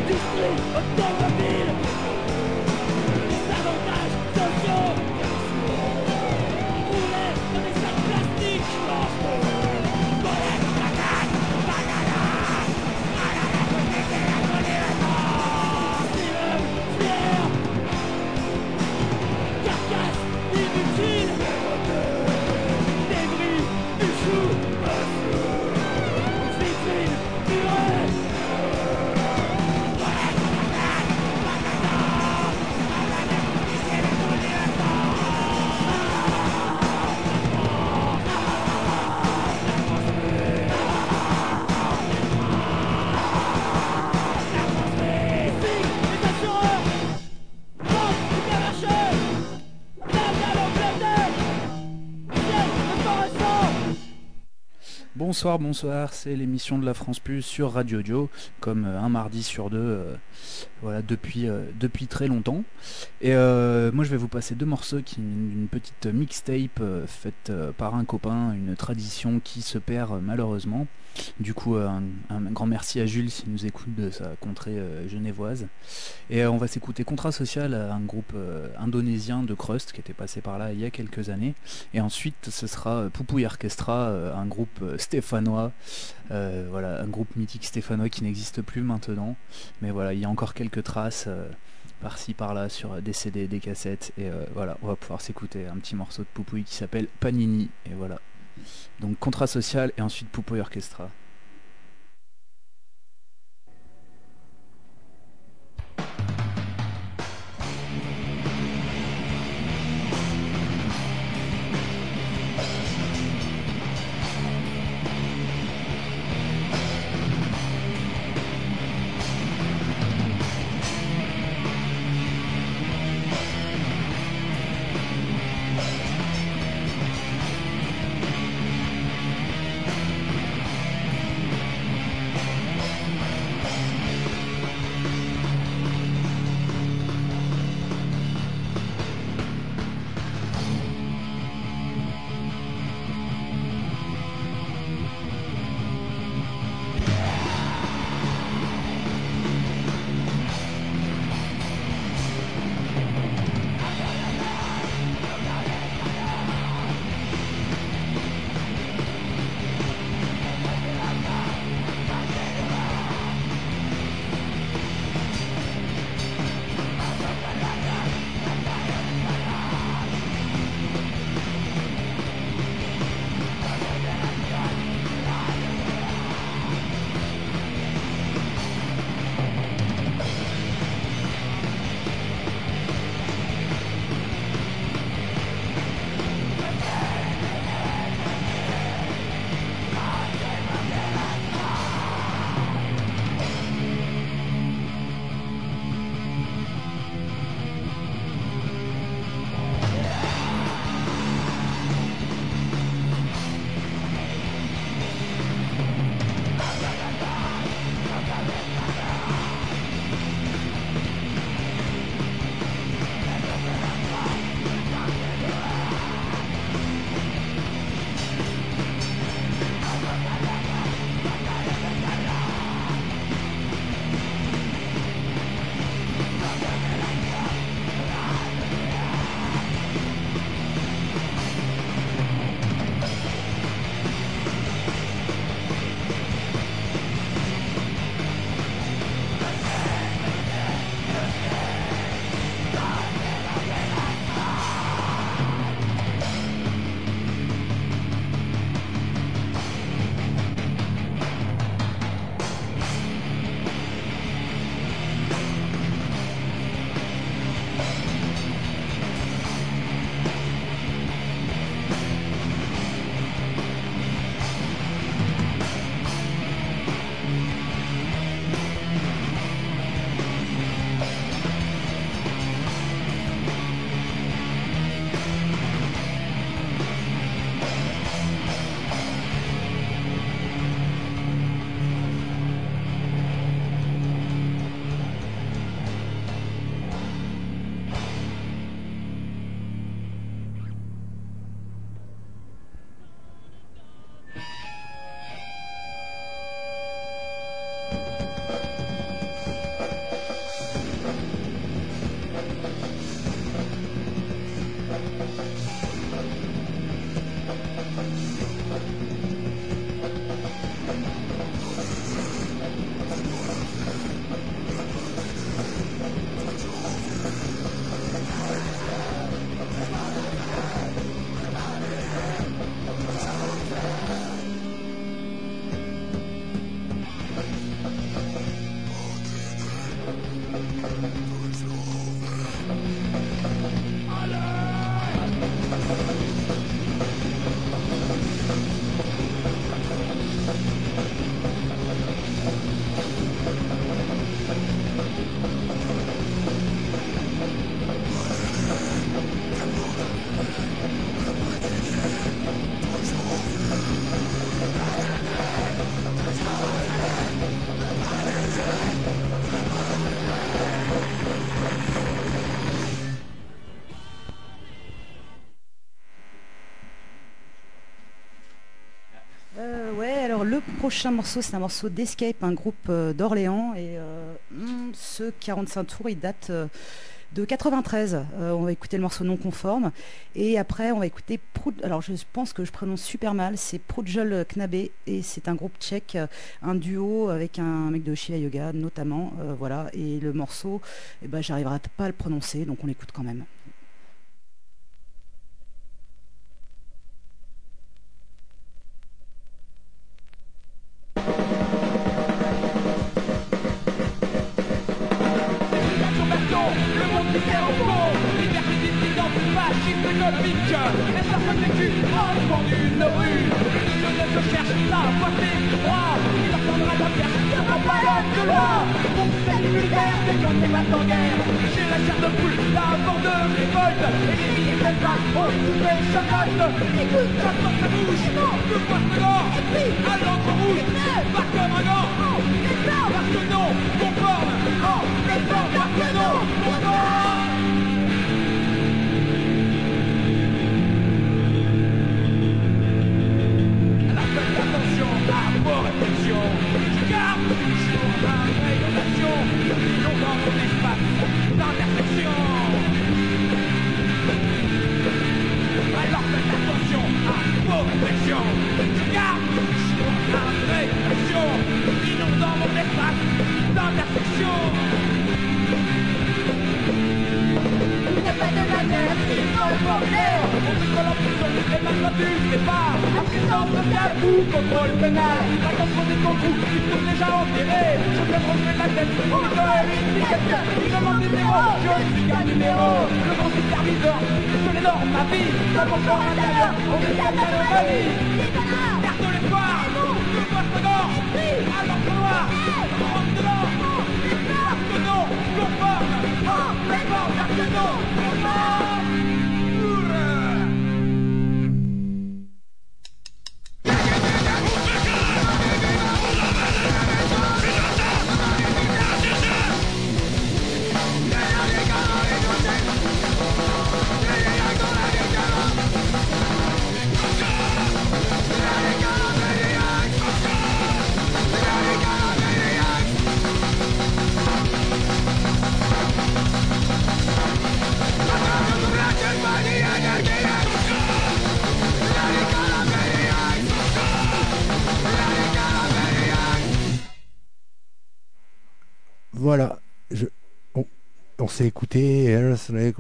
Bonsoir, c'est l'émission de la France Plus sur Radio Dio, comme un mardi sur deux, voilà, depuis très longtemps. Et moi je vais vous passer deux morceaux, une petite mixtape faite par un copain, une tradition qui se perd malheureusement. Du coup un grand merci à Jules s'il nous écoute de sa contrée genevoise. Et on va s'écouter Contrat Social, un groupe indonésien de crust qui était passé par là il y a quelques années. Et ensuite ce sera Poupouille Orchestra, un groupe stéphanois, voilà, un groupe mythique stéphanois qui n'existe plus maintenant. Mais voilà, il y a encore quelques traces par-ci par-là sur des CD, des cassettes. Et voilà, on va pouvoir s'écouter un petit morceau de Poupouille qui s'appelle Panini. Et voilà. Donc Contrat Social et ensuite Poupouille Orchestra. Le prochain morceau, c'est un morceau d'Escape, un groupe d'Orléans. Et ce 45 tours, il date de 93. On va écouter le morceau non conforme. Et après, on va écouter alors je pense que je prononce super mal, c'est Prudjel Knabé. Et c'est un groupe tchèque, un duo avec un mec de Shiva Yoga notamment. Voilà. Et le morceau, j'arriverai pas à le prononcer, donc on l'écoute quand même. Économique, et ça fait vécu au fond d'une rue. Je ne se cherche la voiture du droit, il leur faudra la faire de ma palette de loi. Pour celle militaire, c'est quand c'est pas en guerre. J'ai la chair de poule, la mort de révolte, et les milliers de balles ont toutes les chamates. Écoute, ça porte la bouche, le poisson d'or, et puis à l'encre rouge, pas comme un gant. Parce que non, conforme, les formes, parce que non, conforme. Attention à vos réflexions. Je garde toujours un œil en action, non dans mon espace d'intersection. Alors faites attention à vos réflexions. Je garde toujours un œil en action, non dans mon espace d'intersection. Il n'y a pas de manière, il faut le porter. On bricole en prison, et maintenant tu ne sais pas. La présence de tabou, contrôle pénal. La contrôle des concours, ils sont déjà enterrés. Je vais relever la tête, on me donne une piquette. Il demande des numéros, je suis qu'un numéro. Le grand superviseur, je les normes, ma vie. Comme mon corps intérieur, on est à l'anomalie. Carte de l'espoir, le poste d'or. À l'encre noire, rentre dedans. Parce que non, conforme. Mais bon, parce que non, conforme. Voilà, on s'est écouté Escape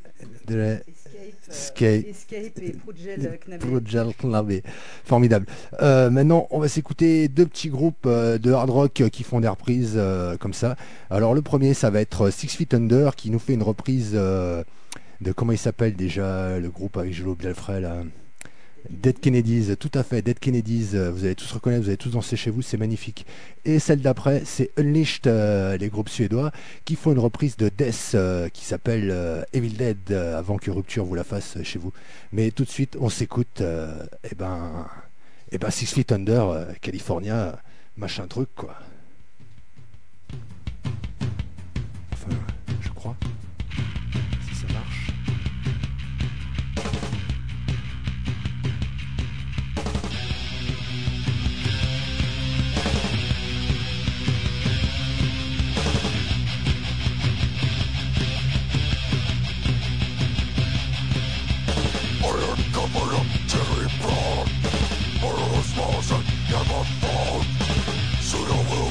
et Prudjel Knabé. Formidable. Maintenant, on va s'écouter deux petits groupes de hard rock qui font des reprises comme ça. Alors, le premier, ça va être Six Feet Under qui nous fait une reprise de comment il s'appelle déjà le groupe avec Jolo Bielfray là. Dead Kennedys, tout à fait, Dead Kennedys, vous allez tous reconnaître, vous allez tous danser chez vous, c'est magnifique. Et celle d'après, c'est Unleashed, les groupes suédois, qui font une reprise de Death qui s'appelle Evil Dead, avant que Rupture vous la fasse chez vous. Mais tout de suite, on s'écoute, Six Feet Under, California, machin truc, quoi. Enfin, je crois, si ça marche. Never fall. Should I will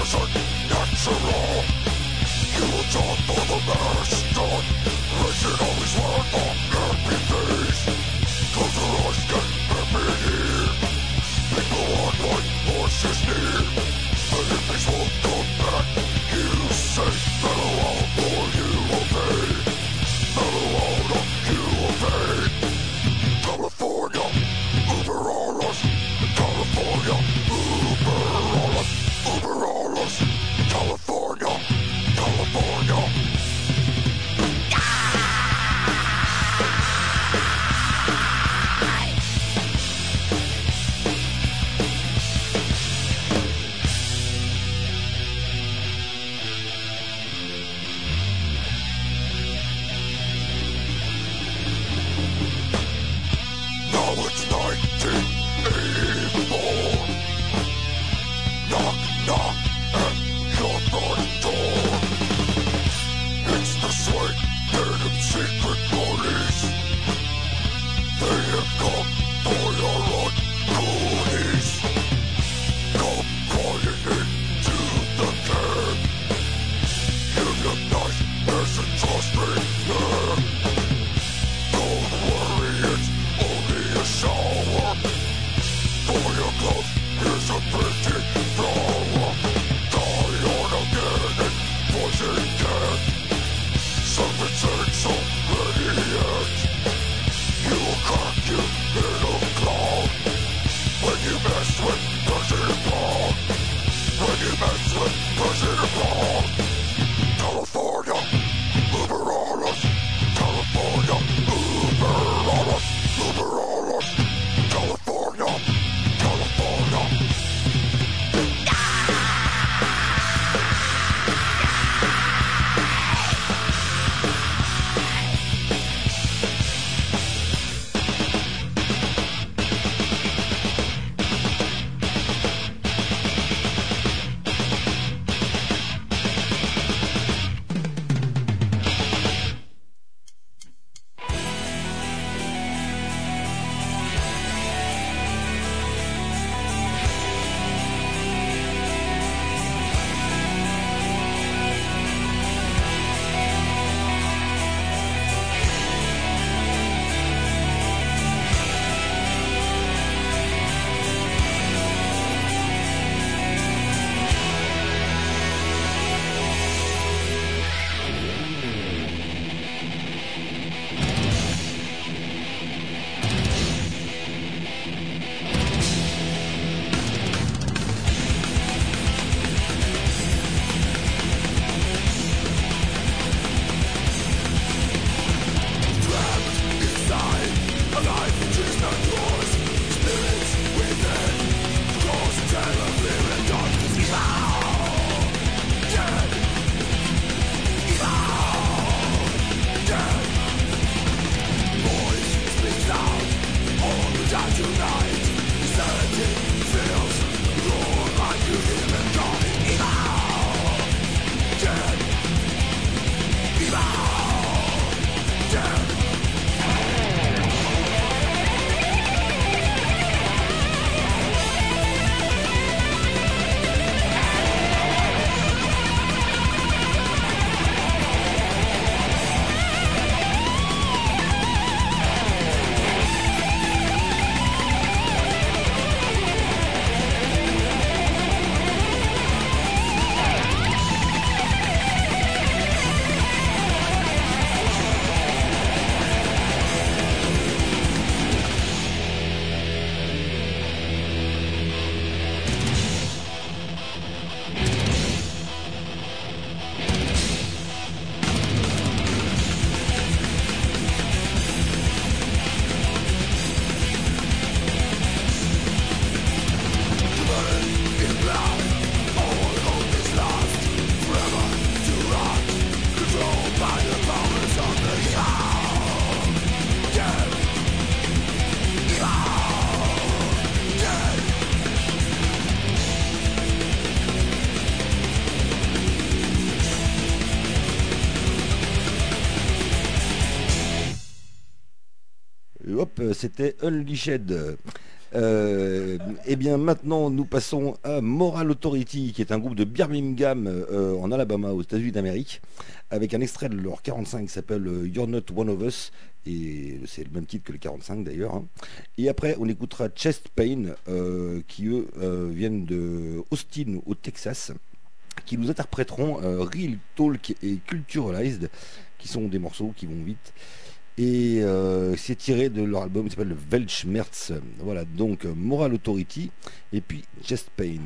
Hop, c'était Unleashed. Eh bien maintenant nous passons à Moral Authority, qui est un groupe de Birmingham en Alabama aux États-Unis d'Amérique, avec un extrait de leur 45 qui s'appelle You're Not One of Us, et c'est le même titre que le 45 d'ailleurs, hein. Et après on écoutera Chest Pain, qui eux viennent de Austin au Texas, qui nous interpréteront Real Talk et Culturalized, qui sont des morceaux qui vont vite. Et c'est tiré de leur album qui s'appelle le Weltschmerz. Voilà, donc Moral Authority et puis Chest Pain.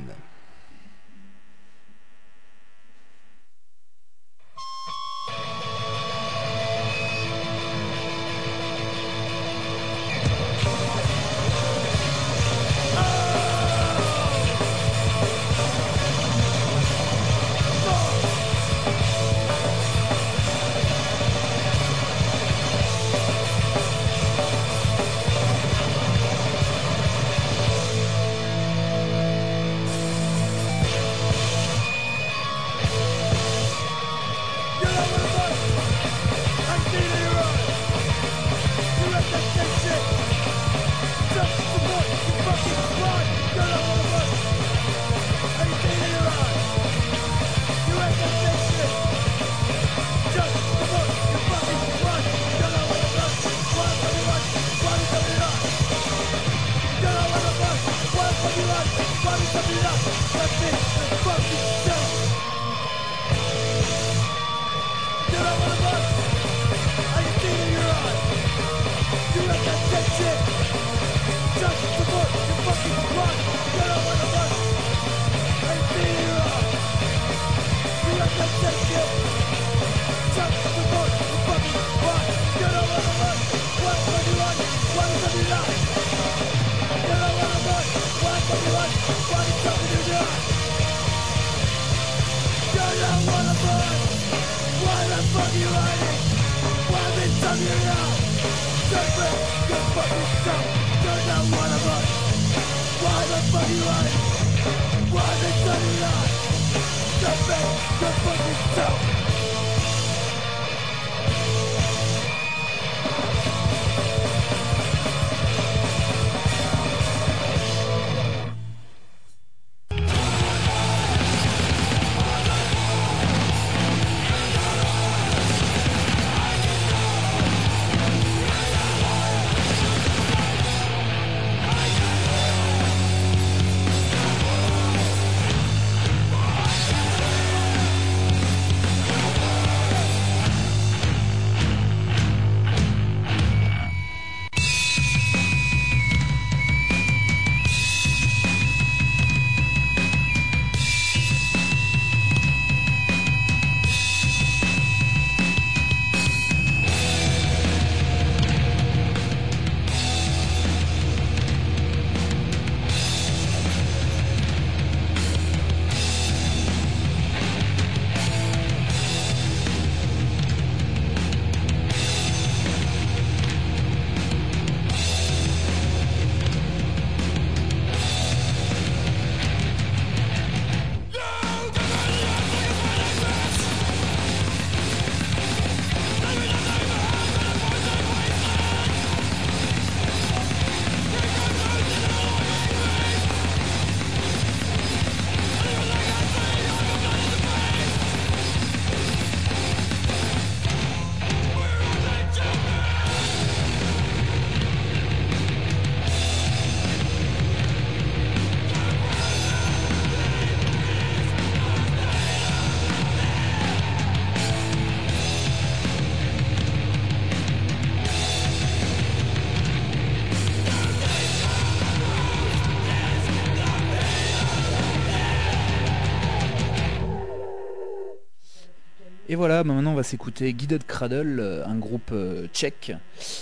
Et voilà, maintenant on va s'écouter Guided Cradle, un groupe tchèque,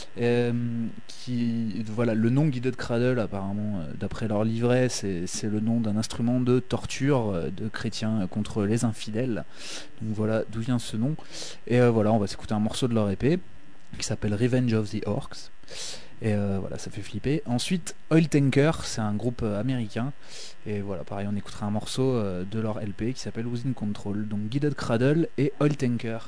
qui, voilà, le nom Guided Cradle, apparemment, d'après leur livret, c'est le nom d'un instrument de torture de chrétiens contre les infidèles. Donc voilà d'où vient ce nom. Et voilà, on va s'écouter un morceau de leur EP qui s'appelle Revenge of the Orcs. Et voilà, ça fait flipper. Ensuite, Oil Tanker, c'est un groupe américain. Et voilà, pareil, on écoutera un morceau de leur LP qui s'appelle Within Control. Donc Guided Cradle et Oil Tanker.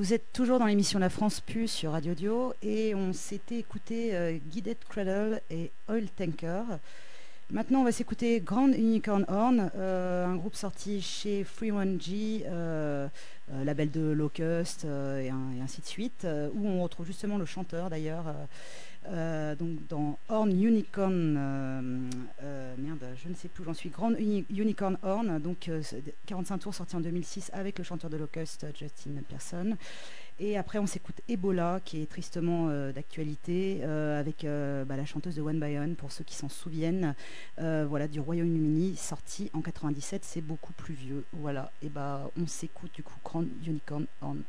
Vous êtes toujours dans l'émission La France Pu sur Radio Dio et on s'était écouté Guided Cradle et Oil Tanker. Maintenant, on va s'écouter Grand Unicorn Horn, un groupe sorti chez Free One G, label de Locust et ainsi de suite, où on retrouve justement le chanteur d'ailleurs. Donc dans Horn Unicorn, je ne sais plus où j'en suis, Grand Unicorn Horn, donc 45 tours sorti en 2006 avec le chanteur de Locust, Justin Pearson. Et après on s'écoute Ebola qui est tristement d'actualité avec la chanteuse de One by One pour ceux qui s'en souviennent, du Royaume-Uni, sorti en 97, c'est beaucoup plus vieux. Voilà, et on s'écoute du coup Grand Unicorn Horn.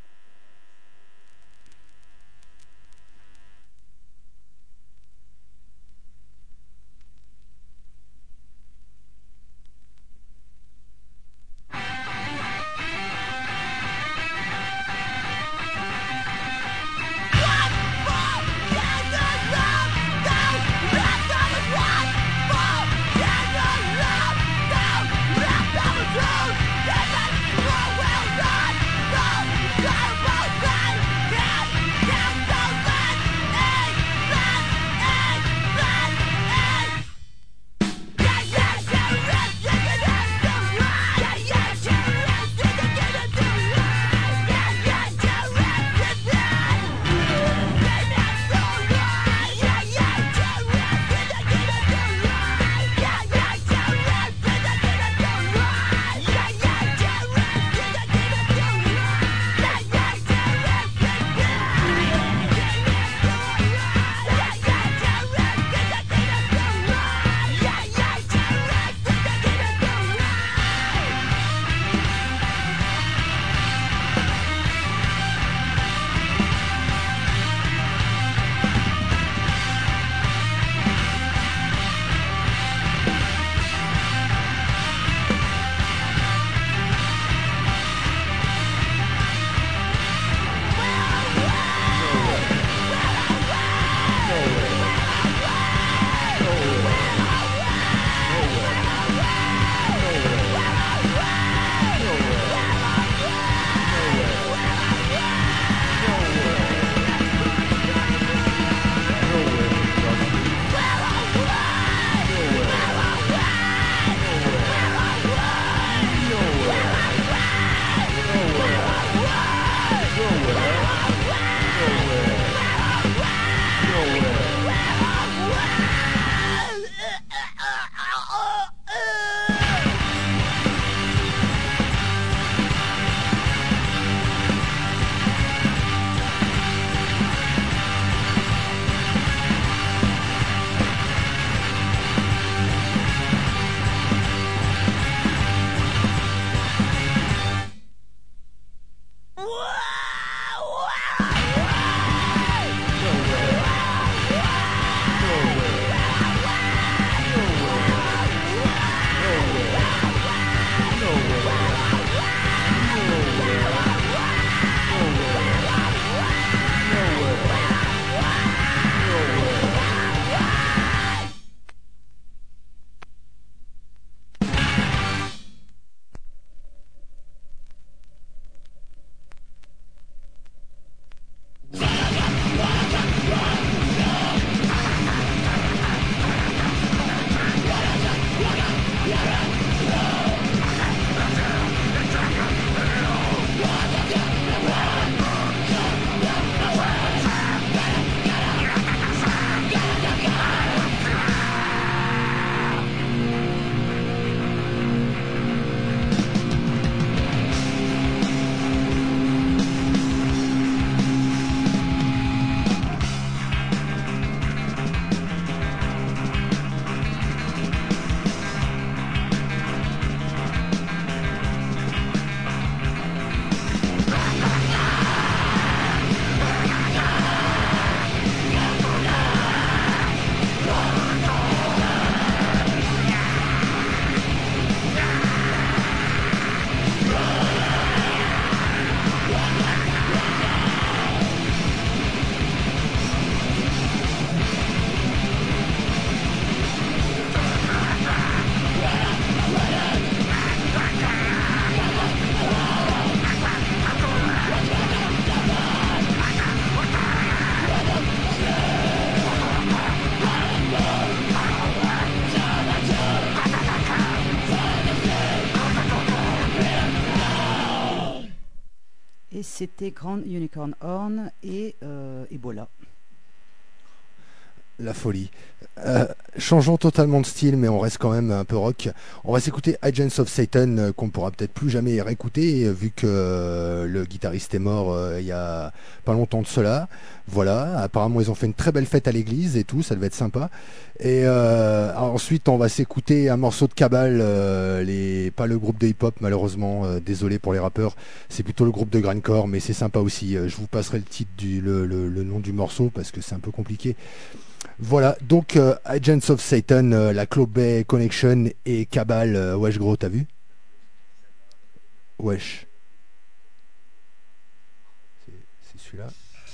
Yeah! c'était Grand Unicorn Horn et Ebola. La folie. Changeons totalement de style, mais on reste quand même un peu rock. On va s'écouter Agents of Satan, qu'on pourra peut-être plus jamais réécouter, vu que le guitariste est mort il y a pas longtemps de cela. Voilà, apparemment ils ont fait une très belle fête à l'église et tout, ça devait être sympa. Et ensuite on va s'écouter un morceau de Cabal, pas le groupe de hip-hop malheureusement, désolé pour les rappeurs, c'est plutôt le groupe de grindcore, mais c'est sympa aussi. Je vous passerai le titre le nom du morceau parce que c'est un peu compliqué. Voilà, donc Agents of Satan, la Club Bay Connection et Cabal, wesh gros, t'as vu? Wesh. C'est celui-là.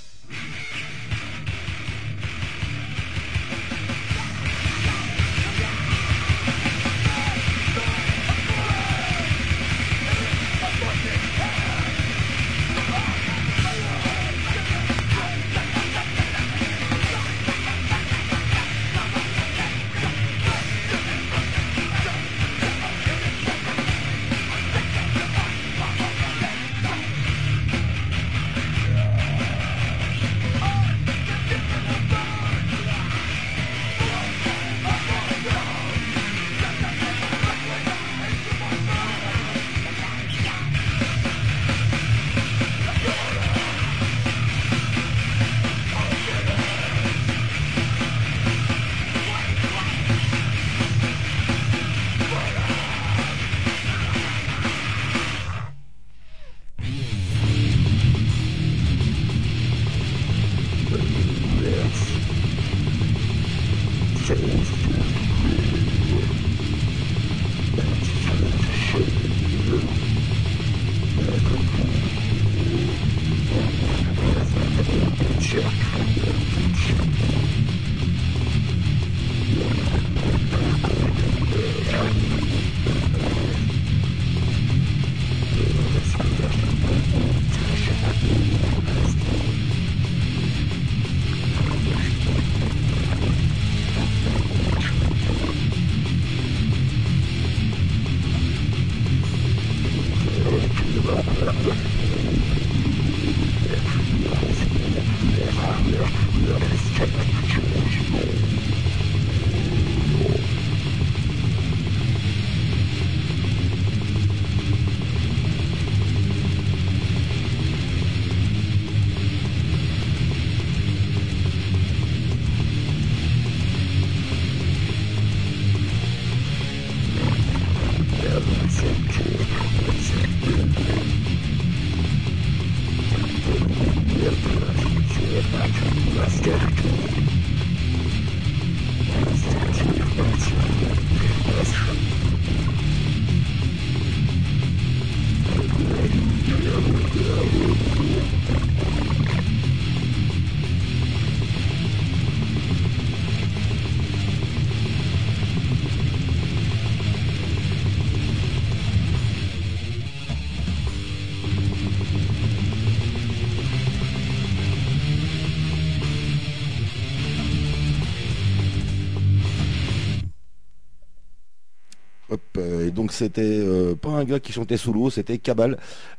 Et donc c'était pas un gars qui chantait sous l'eau, c'était Cabal,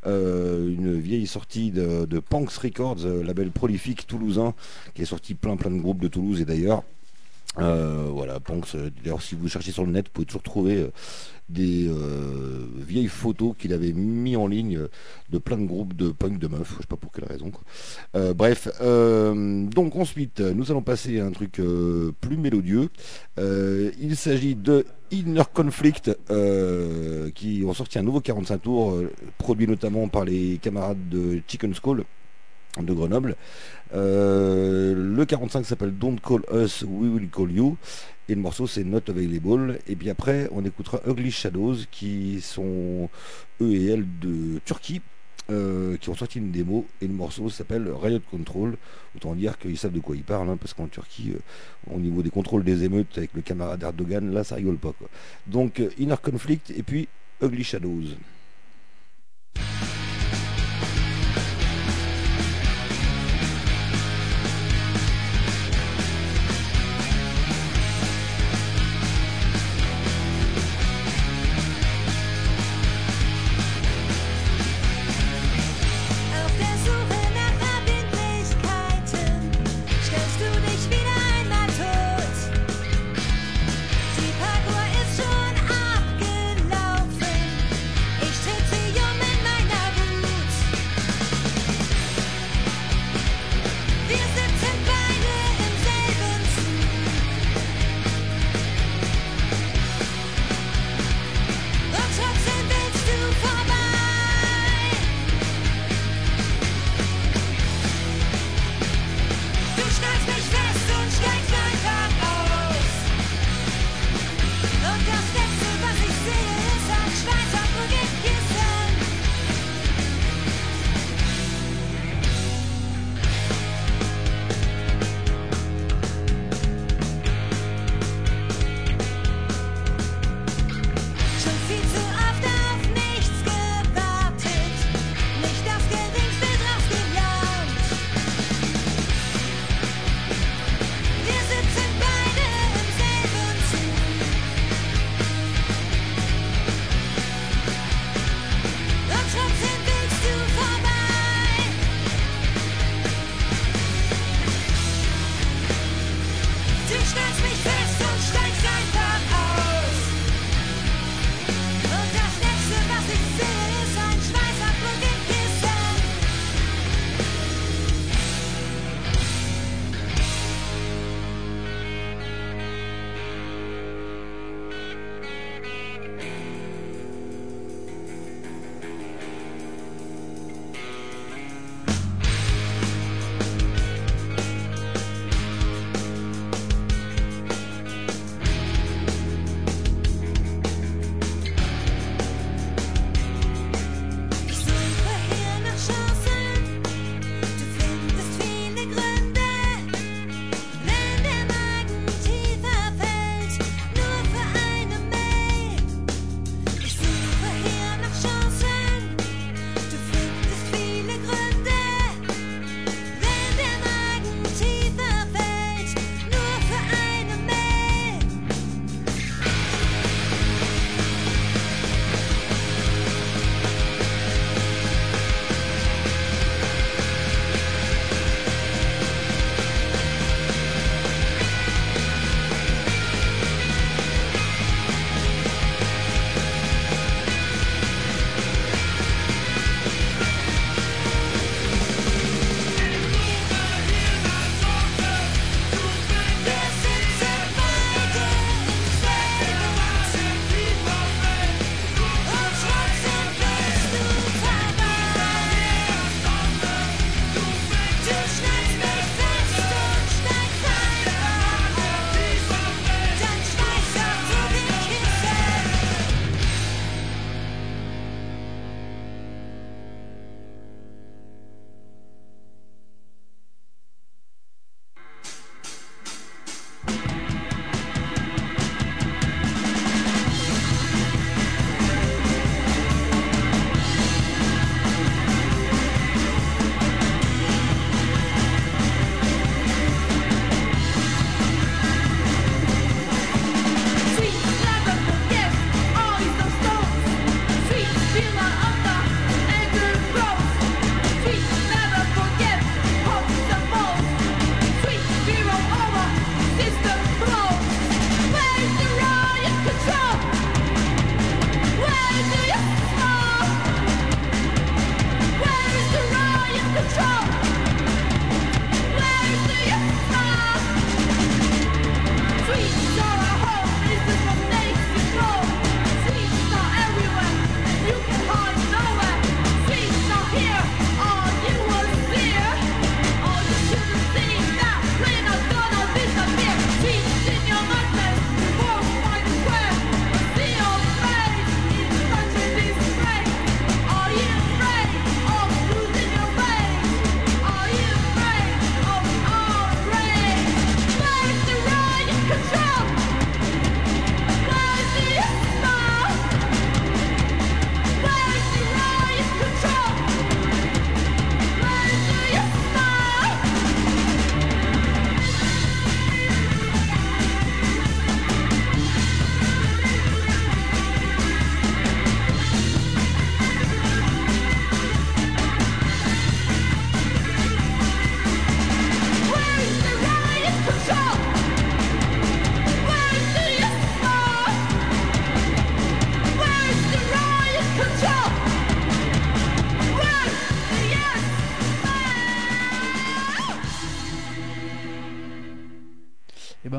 une vieille sortie de Punks Records, label prolifique toulousain, qui a sorti plein de groupes de Toulouse et d'ailleurs. Voilà, Punks, d'ailleurs si vous cherchez sur le net, vous pouvez toujours trouver des vieilles photos qu'il avait mis en ligne de plein de groupes de punk de meufs, je sais pas pour quelle raison quoi. Bref, donc ensuite nous allons passer à un truc plus mélodieux. Il s'agit de Inner Conflict qui ont sorti un nouveau 45 tours produit notamment par les camarades de Chicken Skull de Grenoble. Le 45 s'appelle Don't Call Us, We Will Call You et le morceau c'est Not Available. Et puis après on écoutera Ugly Shadows qui sont eux et elles de Turquie, qui ont sorti une démo et le morceau s'appelle Riot Control. Autant dire qu'ils savent de quoi ils parlent, hein, parce qu'en Turquie au niveau des contrôles des émeutes avec le camarade Erdogan, là ça rigole pas quoi. Donc Inner Conflict et puis Ugly Shadows. There's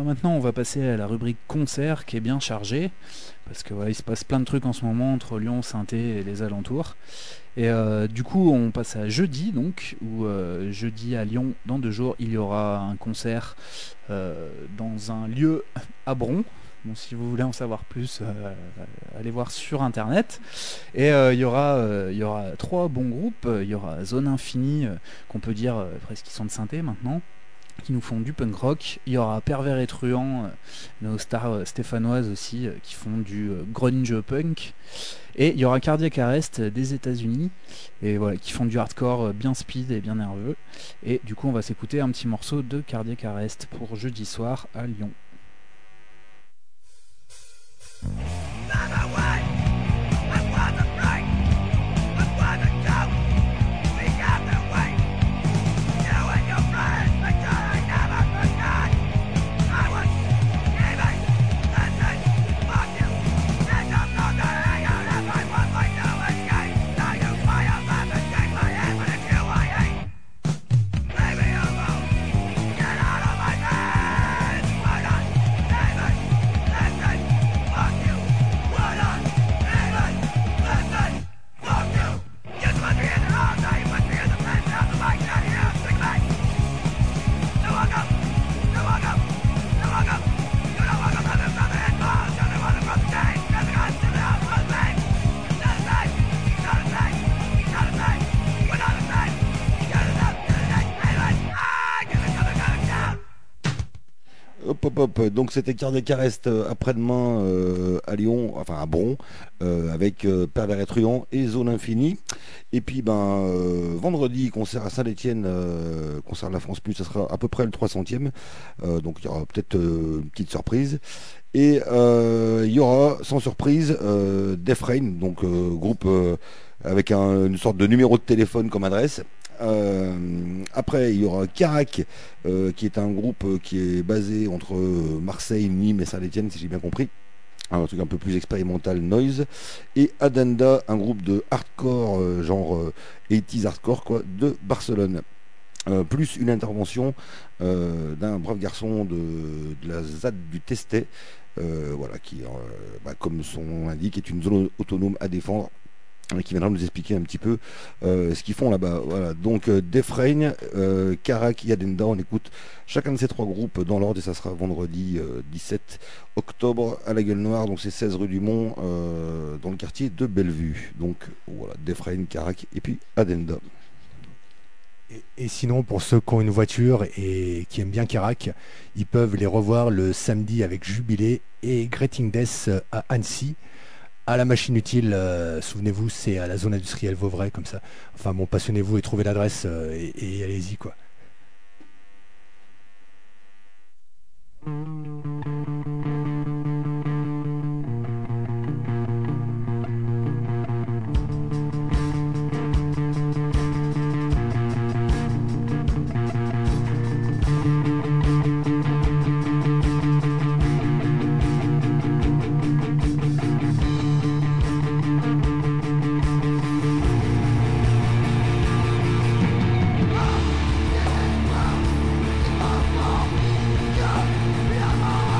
maintenant, on va passer à la rubrique concert qui est bien chargée, parce que voilà, il se passe plein de trucs en ce moment entre Lyon, Saint-Étienne et les alentours. Et du coup, on passe à jeudi, donc, où jeudi à Lyon, dans 2 jours, il y aura un concert dans un lieu à Bron. Bon, si vous voulez en savoir plus, allez voir sur internet. Et il y aura 3 bons groupes. Il y aura Zone Infinie, qu'on peut dire presque qu'ils sont de Saint-Étienne maintenant, qui nous font du punk rock. Il y aura Pervers et Truand, nos stars stéphanoises aussi, qui font du grunge punk. Et il y aura Cardiac Arrest des États-Unis, et voilà, qui font du hardcore bien speed et bien nerveux. Et du coup, on va s'écouter un petit morceau de Cardiac Arrest pour jeudi soir à Lyon. Donc c'était Cardiac Arrest après-demain à Lyon, enfin à Bron, avec Pervers et Truand et Zone Infinie. Et puis vendredi, concert à Saint-Étienne, concert de la France Plus, ça sera à peu près le 300e. Donc il y aura peut-être une petite surprise. Et il y aura, sans surprise, Death Rain, donc groupe avec une sorte de numéro de téléphone comme adresse. Après il y aura Carac, qui est un groupe qui est basé entre Marseille, Nîmes et Saint-Étienne, si j'ai bien compris, un truc un peu plus expérimental, noise. Et Adenda, un groupe de hardcore genre 80s hardcore quoi, de Barcelone, plus une intervention d'un brave garçon de la ZAD du Testet, voilà, qui comme son nom l'indique est une zone autonome à défendre, qui viendra nous expliquer un petit peu ce qu'ils font là-bas. Voilà. Donc Death Rain, Carac et Adenda, on écoute chacun de ces 3 groupes dans l'ordre, et ça sera vendredi 17 octobre à la Gueule Noire, donc c'est 16 rue du Mont, dans le quartier de Bellevue. Donc voilà, Death Rain, Carac et puis Adenda. Et sinon, pour ceux qui ont une voiture et qui aiment bien Carac, ils peuvent les revoir le samedi avec Jubilé et Greeting Death à Annecy. À la machine utile, souvenez-vous, c'est à la zone industrielle Vauvray, comme ça. Enfin bon, passionnez-vous et trouvez l'adresse et allez-y, quoi. Yeah.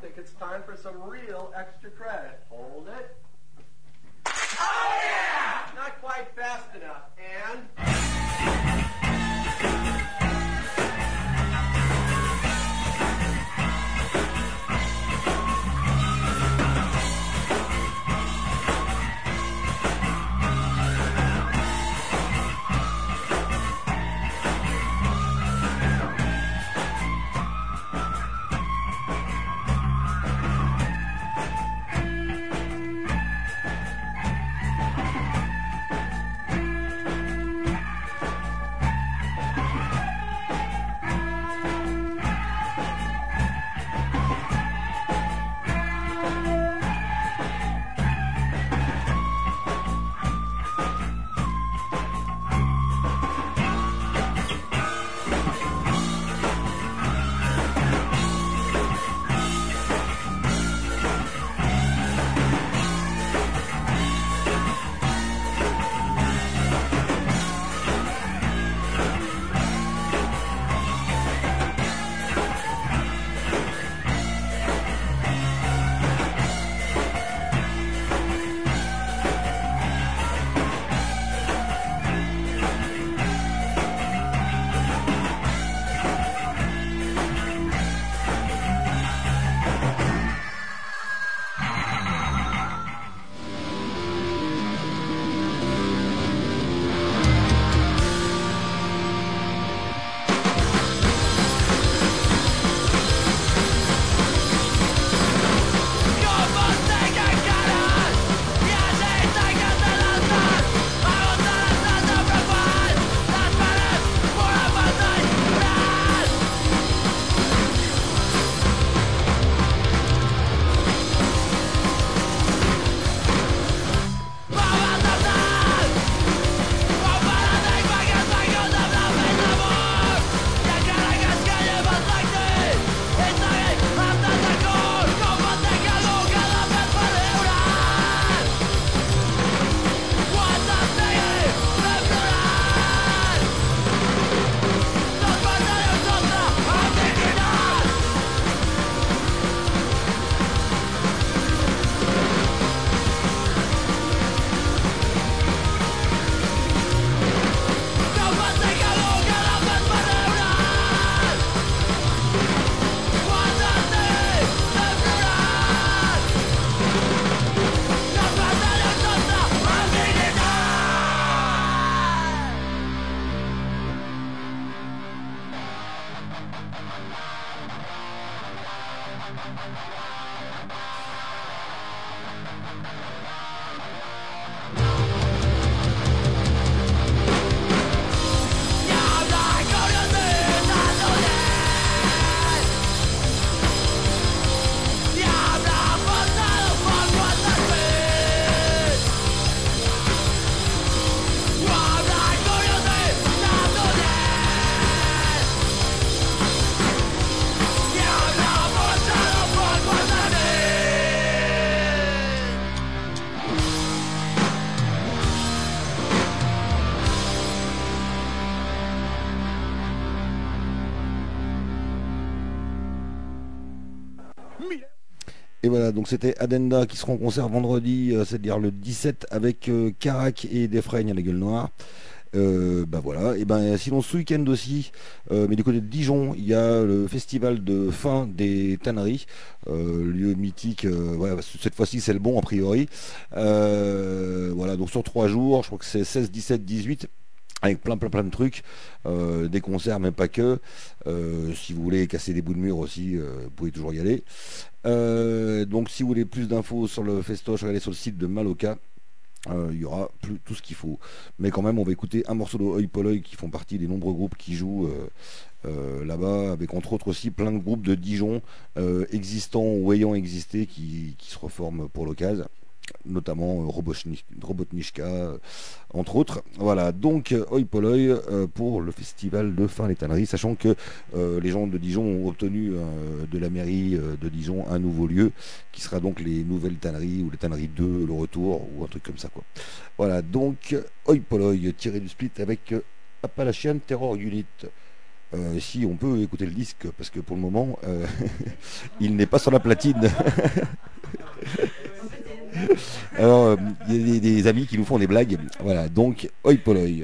think it's time for some real extra credit. Hold it. Oh yeah! Not quite fast enough. And... Et voilà, donc c'était Addenda qui sera en concert vendredi, c'est-à-dire le 17 avec Carac et Defraigne à la gueule noire. Bah voilà, et ben sinon ce week-end aussi, mais du côté de Dijon, il y a le festival de fin des tanneries, lieu mythique. Voilà, cette fois-ci c'est le bon a priori. Voilà, donc sur 3 jours, je crois que c'est 16, 17, 18. Avec plein de trucs, des concerts, mais pas que. Si vous voulez casser des bouts de mur aussi, vous pouvez toujours y aller. Donc si vous voulez plus d'infos sur le festoche, regardez sur le site de Maloca. Il y aura tout ce qu'il faut. Mais quand même, on va écouter un morceau de Oi Polloi qui font partie des nombreux groupes qui jouent là-bas, avec entre autres aussi plein de groupes de Dijon existants ou ayant existé qui se reforment pour l'occasion. Notamment Robotnichka, entre autres. Voilà, donc Oi Polloi pour le festival de fin des tanneries, sachant que les gens de Dijon ont obtenu de la mairie de Dijon un nouveau lieu, qui sera donc les nouvelles tanneries, ou les tanneries 2, le retour, ou un truc comme ça, quoi. Voilà, donc Oi Polloi tiré du split avec Appalachian Terror Unit. Si on peut écouter le disque, parce que pour le moment, il n'est pas sur la platine. Alors, il y a des amis qui nous font des blagues. Voilà, donc, oi polloi.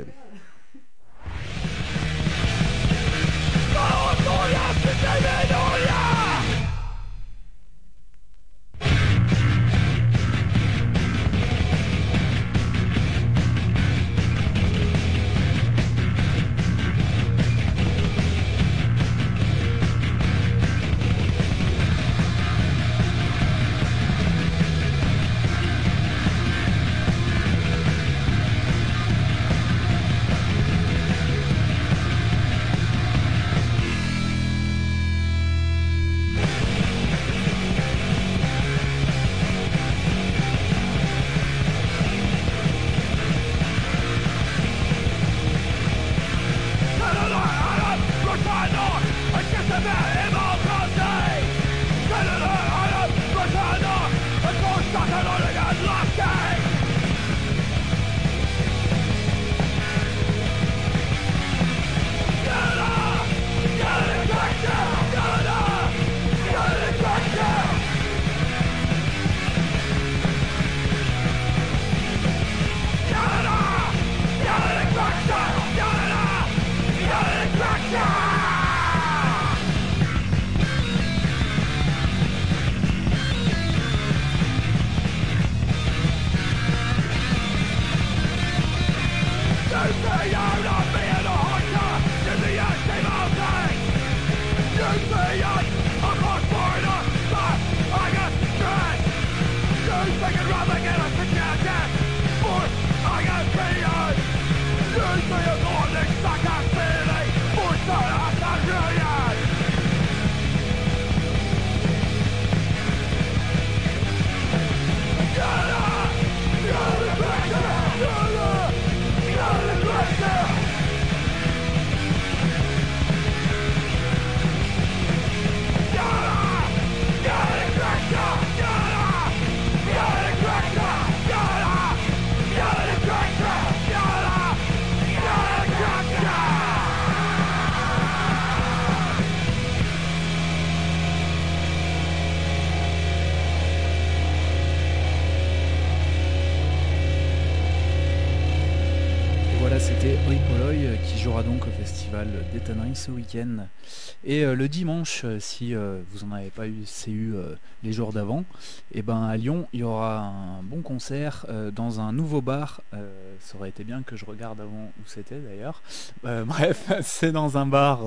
C'était Oi Polloi qui jouera donc au festival d'Étonnerie ce week-end. Et le dimanche, si vous en avez pas eu CU les jours d'avant, et ben à Lyon il y aura un bon concert dans un nouveau bar. Ça aurait été bien que je regarde avant où c'était d'ailleurs. Bref, c'est dans un bar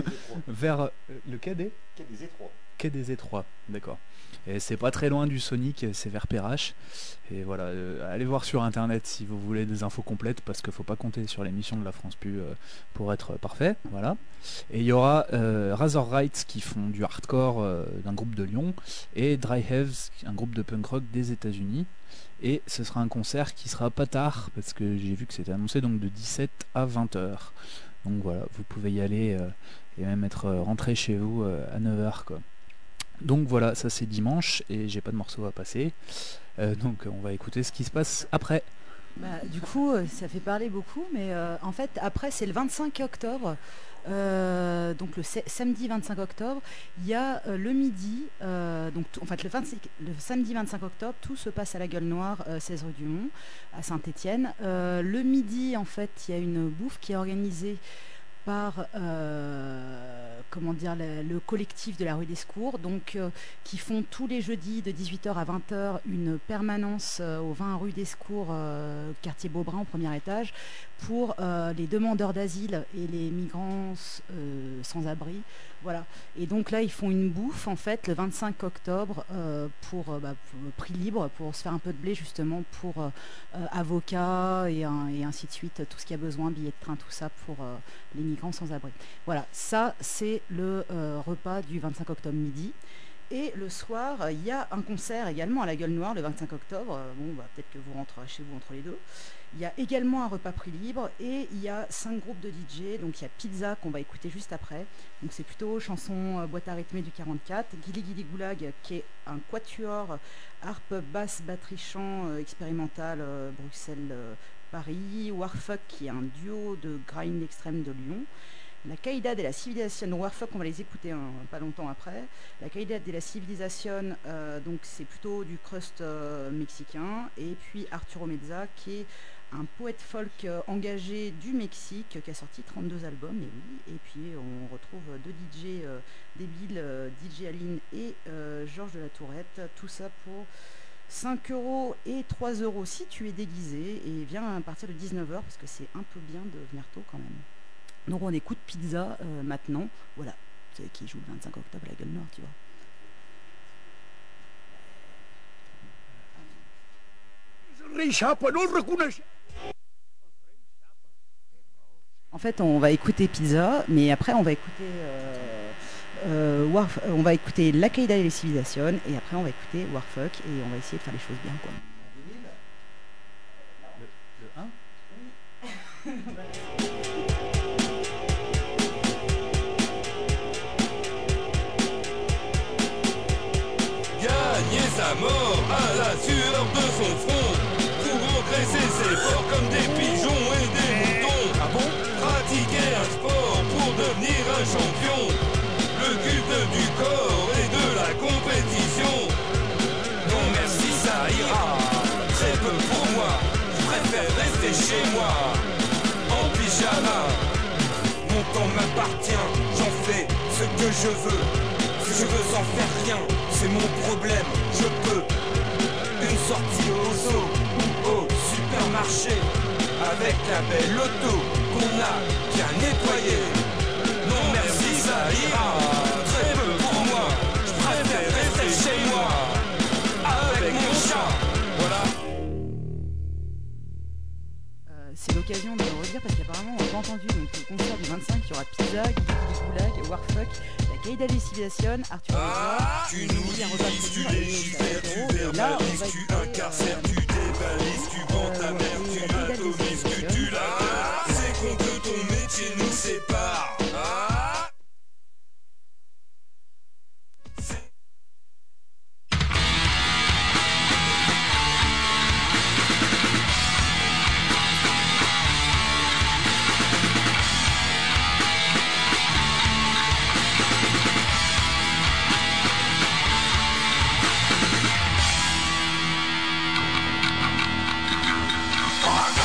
vers le quai des Étroits. Quai des Étroits, d'accord. Et c'est pas très loin du Sonic, c'est vers Perrache. Et voilà, allez voir sur internet si vous voulez des infos complètes, parce qu'il faut pas compter sur l'émission de la France Pu pour être parfait. Voilà. Et il y aura Razor Rights qui font du hardcore d'un groupe de Lyon, et Dry Heaves, un groupe de punk rock des États-Unis. Et ce sera un concert qui sera pas tard, parce que j'ai vu que c'était annoncé donc de 17 à 20h. Donc voilà, vous pouvez y aller et même être rentré chez vous à 9h quoi. Donc voilà, ça c'est dimanche et j'ai pas de morceau à passer. Donc on va écouter ce qui se passe après. Bah, du coup, ça fait parler beaucoup, mais en fait, après, c'est le 25 octobre. Donc le samedi 25 octobre, il y a le midi, en fait le samedi 25 octobre, tout se passe à la Gueule Noire, 16 rue du Mont, à Saint-Étienne. Le midi, en fait, il y a une bouffe qui est organisée par le collectif de la rue des Secours, donc qui font tous les jeudis de 18h à 20h une permanence au 20 rue des Secours, quartier Beaubrun, au premier étage, pour les demandeurs d'asile et les migrants sans abri. Voilà. Et donc là, ils font une bouffe en fait le 25 octobre pour prix libre, pour se faire un peu de blé justement pour avocats et ainsi de suite, tout ce qu'il y a besoin, billets de train, tout ça pour les migrants sans abri. Voilà, ça c'est le repas du 25 octobre midi. Et le soir, il y a un concert également à la Gueule Noire le 25 octobre. Peut-être que vous rentrez chez vous entre les deux. Il y a également un repas prix libre et il y a 5 groupes de DJ. Donc il y a Pizza qu'on va écouter juste après. Donc c'est plutôt chanson boîte à rythmer du 44. Gili Gili Goulag qui est un quatuor harpe, basse, batterie, chant expérimental Bruxelles, Paris. Warfuck qui est un duo de grind extrême de Lyon. La Caída de la Civilisation, Warfuck, on va les écouter pas longtemps après. La Caída de la Civilisation, donc c'est plutôt du crust mexicain. Et puis Arturo Meza, qui est un poète folk engagé du Mexique, qui a sorti 32 albums, et oui. Et puis on retrouve deux DJ débiles, DJ Aline et Georges de la Tourette, tout ça pour 5 € et 3 € si tu es déguisé, et viens à partir de 19h parce que c'est un peu bien de venir tôt quand même. Donc on écoute Pizza maintenant, voilà, c'est qui joue le 25 octobre à la Gueule Nord, tu vois. En fait, on va écouter Pizza, mais après on va écouter on va écouter La Caída de la Civilisation, et après on va écouter Warfuck, et on va essayer de faire les choses bien, quoi. Le 1 Gagner sa mort à la sueur de son front, pour engraisser ses efforts comme des pigeons et des moutons. Ah bon? Pratiquer un sport pour devenir un champion, le culte du corps et de la compétition. Non merci, ça ira, très peu pour moi, je préfère rester chez moi, en pyjama. Mon temps m'appartient, j'en fais ce que je veux. Si je veux en faire rien, c'est mon problème, je peux. Une sortie au zoo ou au supermarché, avec la belle auto qu'on a bien nettoyée. Non merci, ça ira, très peu pour moi, je préfère rester chez moi, avec mon chat, voilà. C'est l'occasion de le redire parce qu'apparemment on n'a pas entendu, donc le concert du 25, il y aura Pizza, Guy Goulag, Warfuck, La Caída de la Civilisation, Arthur Meza, Tu nous divises, tu légifères, tu verbalises, tu incarcères, tu dévalises, tu vends ta mère, tu atomises, tu tues la terre. C'est con que ton métier nous sépare. Fuck!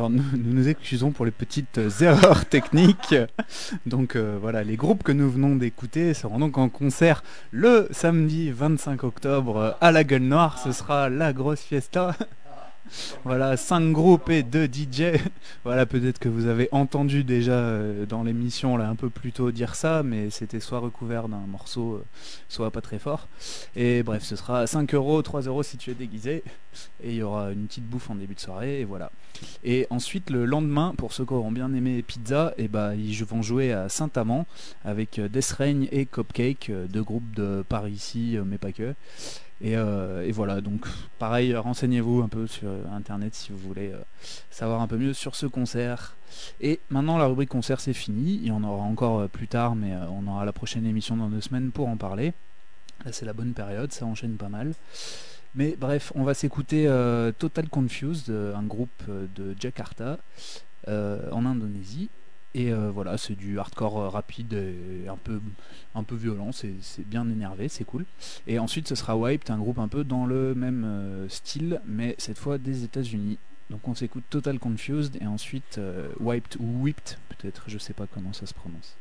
nous excusons pour les petites erreurs techniques. Donc voilà, les groupes que nous venons d'écouter seront donc en concert le samedi 25 octobre à la Gueule Noire. Ce sera la grosse fiesta. Voilà, 5 groupes et 2 DJ. Voilà, peut-être que vous avez entendu déjà dans l'émission là un peu plus tôt dire ça, mais c'était soit recouvert d'un morceau, soit pas très fort. Et bref, ce sera 5 euros, 3 euros si tu es déguisé. Et il y aura une petite bouffe en début de soirée, et voilà. Et ensuite, le lendemain, pour ceux qui auront bien aimé Pizza, et ils vont jouer à Saint-Amand avec Death Rain et Cupcake, 2 groupes de par ici, mais pas que. Et voilà, donc pareil, renseignez-vous un peu sur internet si vous voulez savoir un peu mieux sur ce concert. Et maintenant la rubrique concert c'est fini, il y en aura encore plus tard, mais on aura la prochaine émission dans 2 semaines pour en parler. Là c'est la bonne période, ça enchaîne pas mal. Mais bref, on va s'écouter Total Confused, un groupe de Jakarta en Indonésie. Et voilà, c'est du hardcore rapide et un peu violent, c'est bien énervé, c'est cool. Et ensuite ce sera Wiped, un groupe un peu dans le même style, mais cette fois des États-Unis. Donc on s'écoute Total Confused et ensuite Wiped ou Whipped, peut-être, je sais pas comment ça se prononce.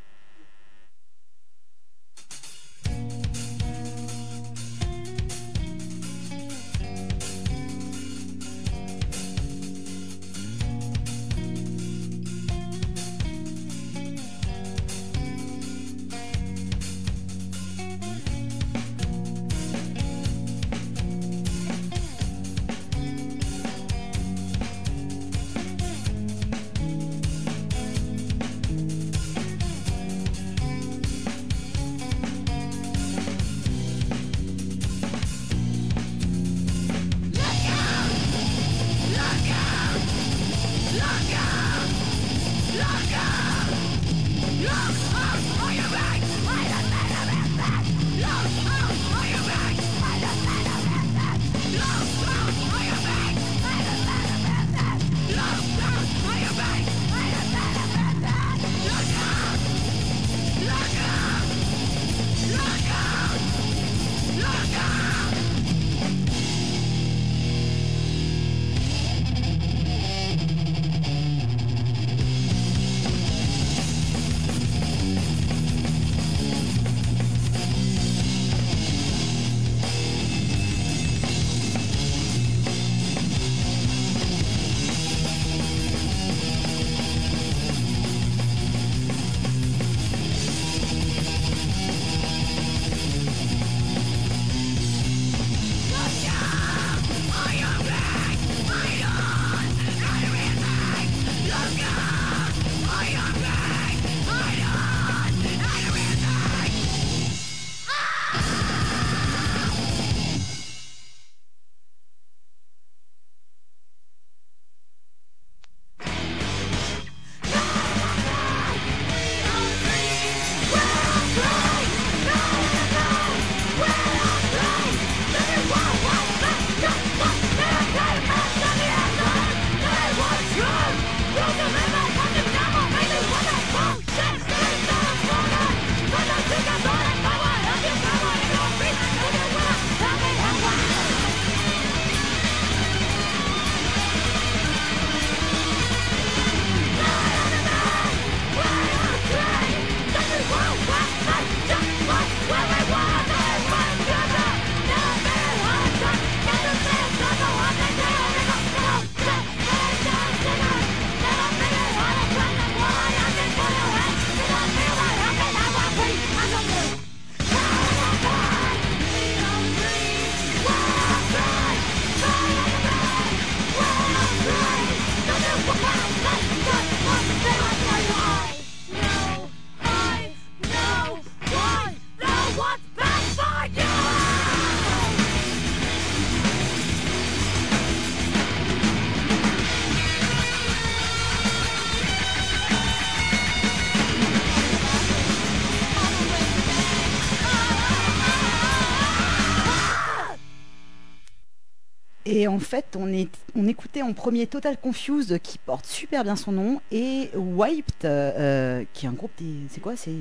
Et en fait, on écoutait en premier Total Confused qui porte super bien son nom et Wiped qui est un groupe c'est quoi, c'est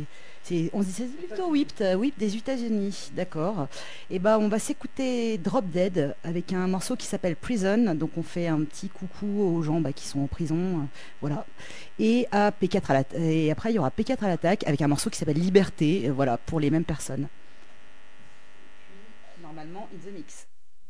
On se dit plutôt Whipped des États-Unis, d'accord. Et on va s'écouter Drop Dead avec un morceau qui s'appelle Prison. Donc on fait un petit coucou aux gens qui sont en prison, voilà. Et et après il y aura P4 à l'attaque avec un morceau qui s'appelle Liberté, voilà, pour les mêmes personnes. Puis normalement in the mix.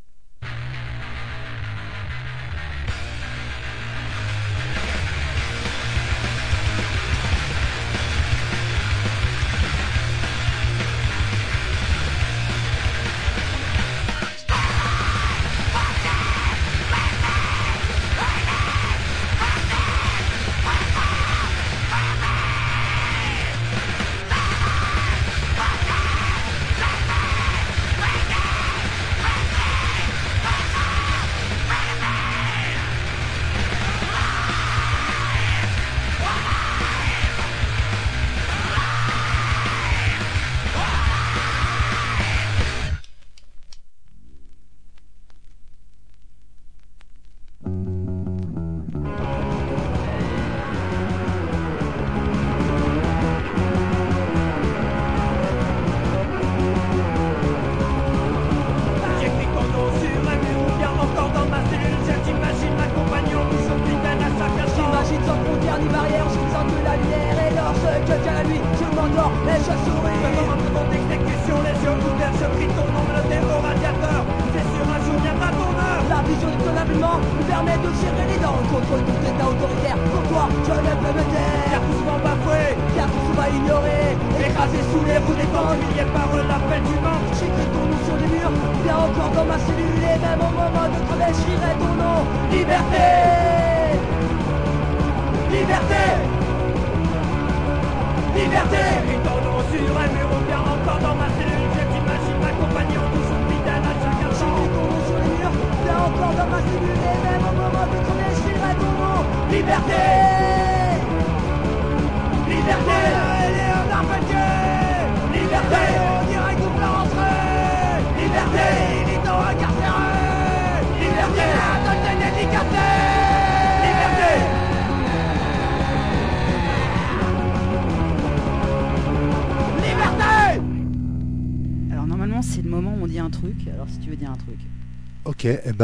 C'est le moment où on dit un truc. Alors si tu veux dire un truc. Ok,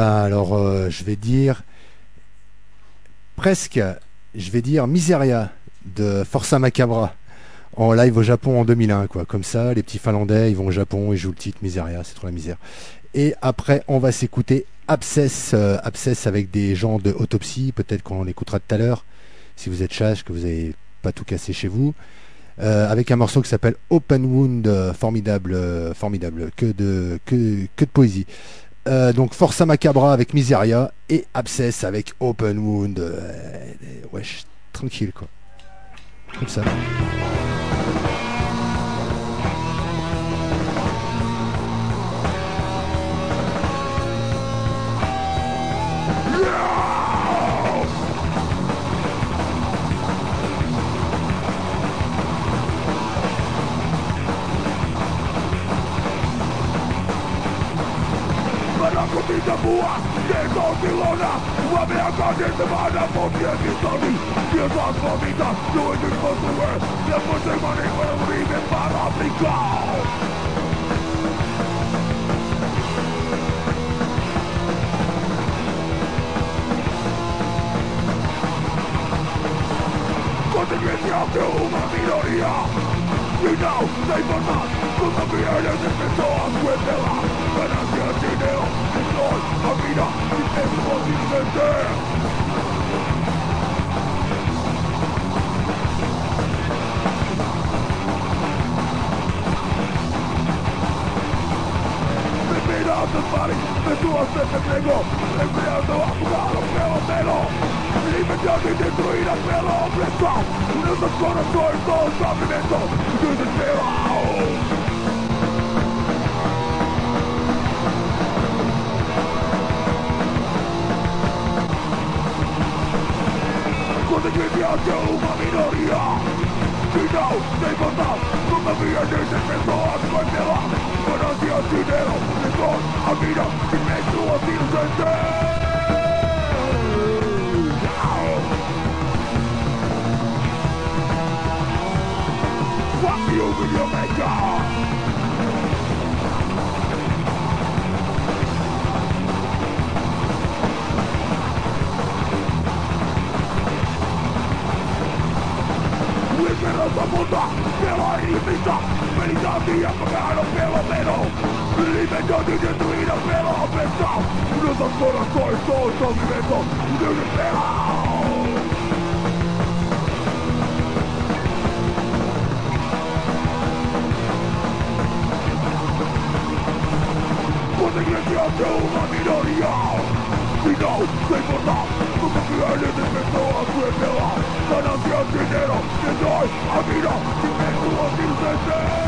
alors je vais dire Miseria de Forza Macabra en live au Japon en 2001 quoi. Comme ça, les petits Finlandais ils vont au Japon, ils jouent le titre Miseria, c'est trop la misère. Et après on va s'écouter Abscess avec des gens de Autopsie, peut-être qu'on l'écoutera tout à l'heure si vous êtes sage, que vous n'avez pas tout cassé chez vous. Avec un morceau qui s'appelle Open Wound, formidable, que de poésie. Donc Forza Macabra avec Miseria et Abscess avec Open Wound. Wesh, tranquille quoi. Comme ça. Kutita mua, Diego Silona, Wabea Garden, the Mana, Motia, Visoni, Dios Vomita, doing this for the world, the pussy money will leave it para Africa. Consecuencia de una minoría, y now they will not, con la mierda de pessoas cuéntela, ganancia dinero, destroy, a vida, y es consistente. Tus mares, pessoas de negro, empleando a jugar pelo pelo, libertad y destruida pela opresión, nuestros corazones con sufrimiento, desespero. Consecuencia de una minoría, y no se importa, todavía desespero a cuentela, ganancia dinero, después a vida, y me subo inocente. Fuck you, a los peloteros, alimentando y destruidos pelos pesados. Nuestros corazones todos son vivientos desesperados. Consecuencias de una minoría. Si no se importa, como que el despeso a su enfermedad. Ganancias, dinero, que soy, amiga, sin métodos inocentes.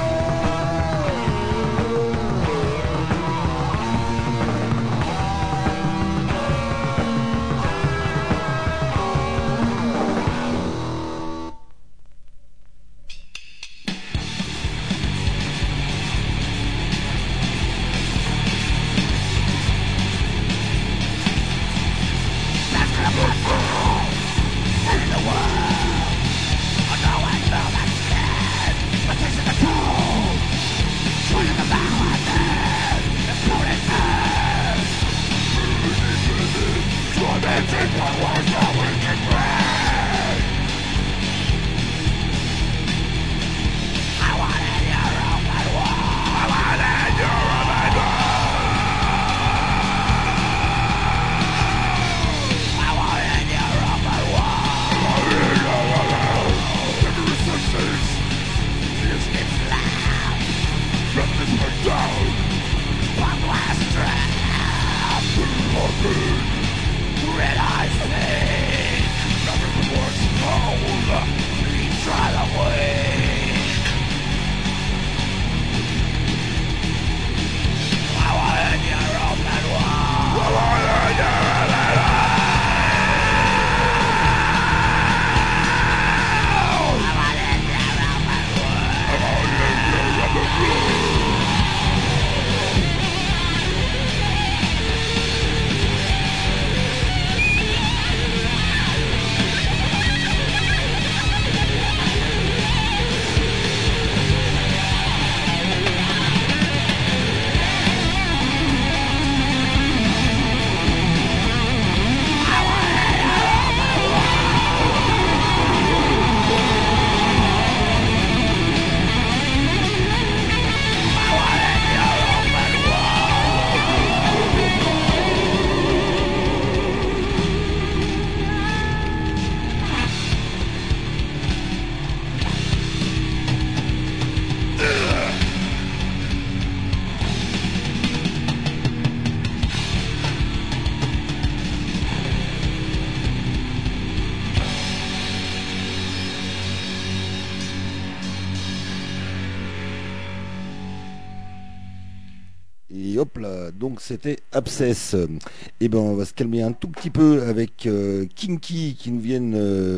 Et hop là, donc c'était Abscess. Et ben on va se calmer un tout petit peu avec Kinky qui nous viennent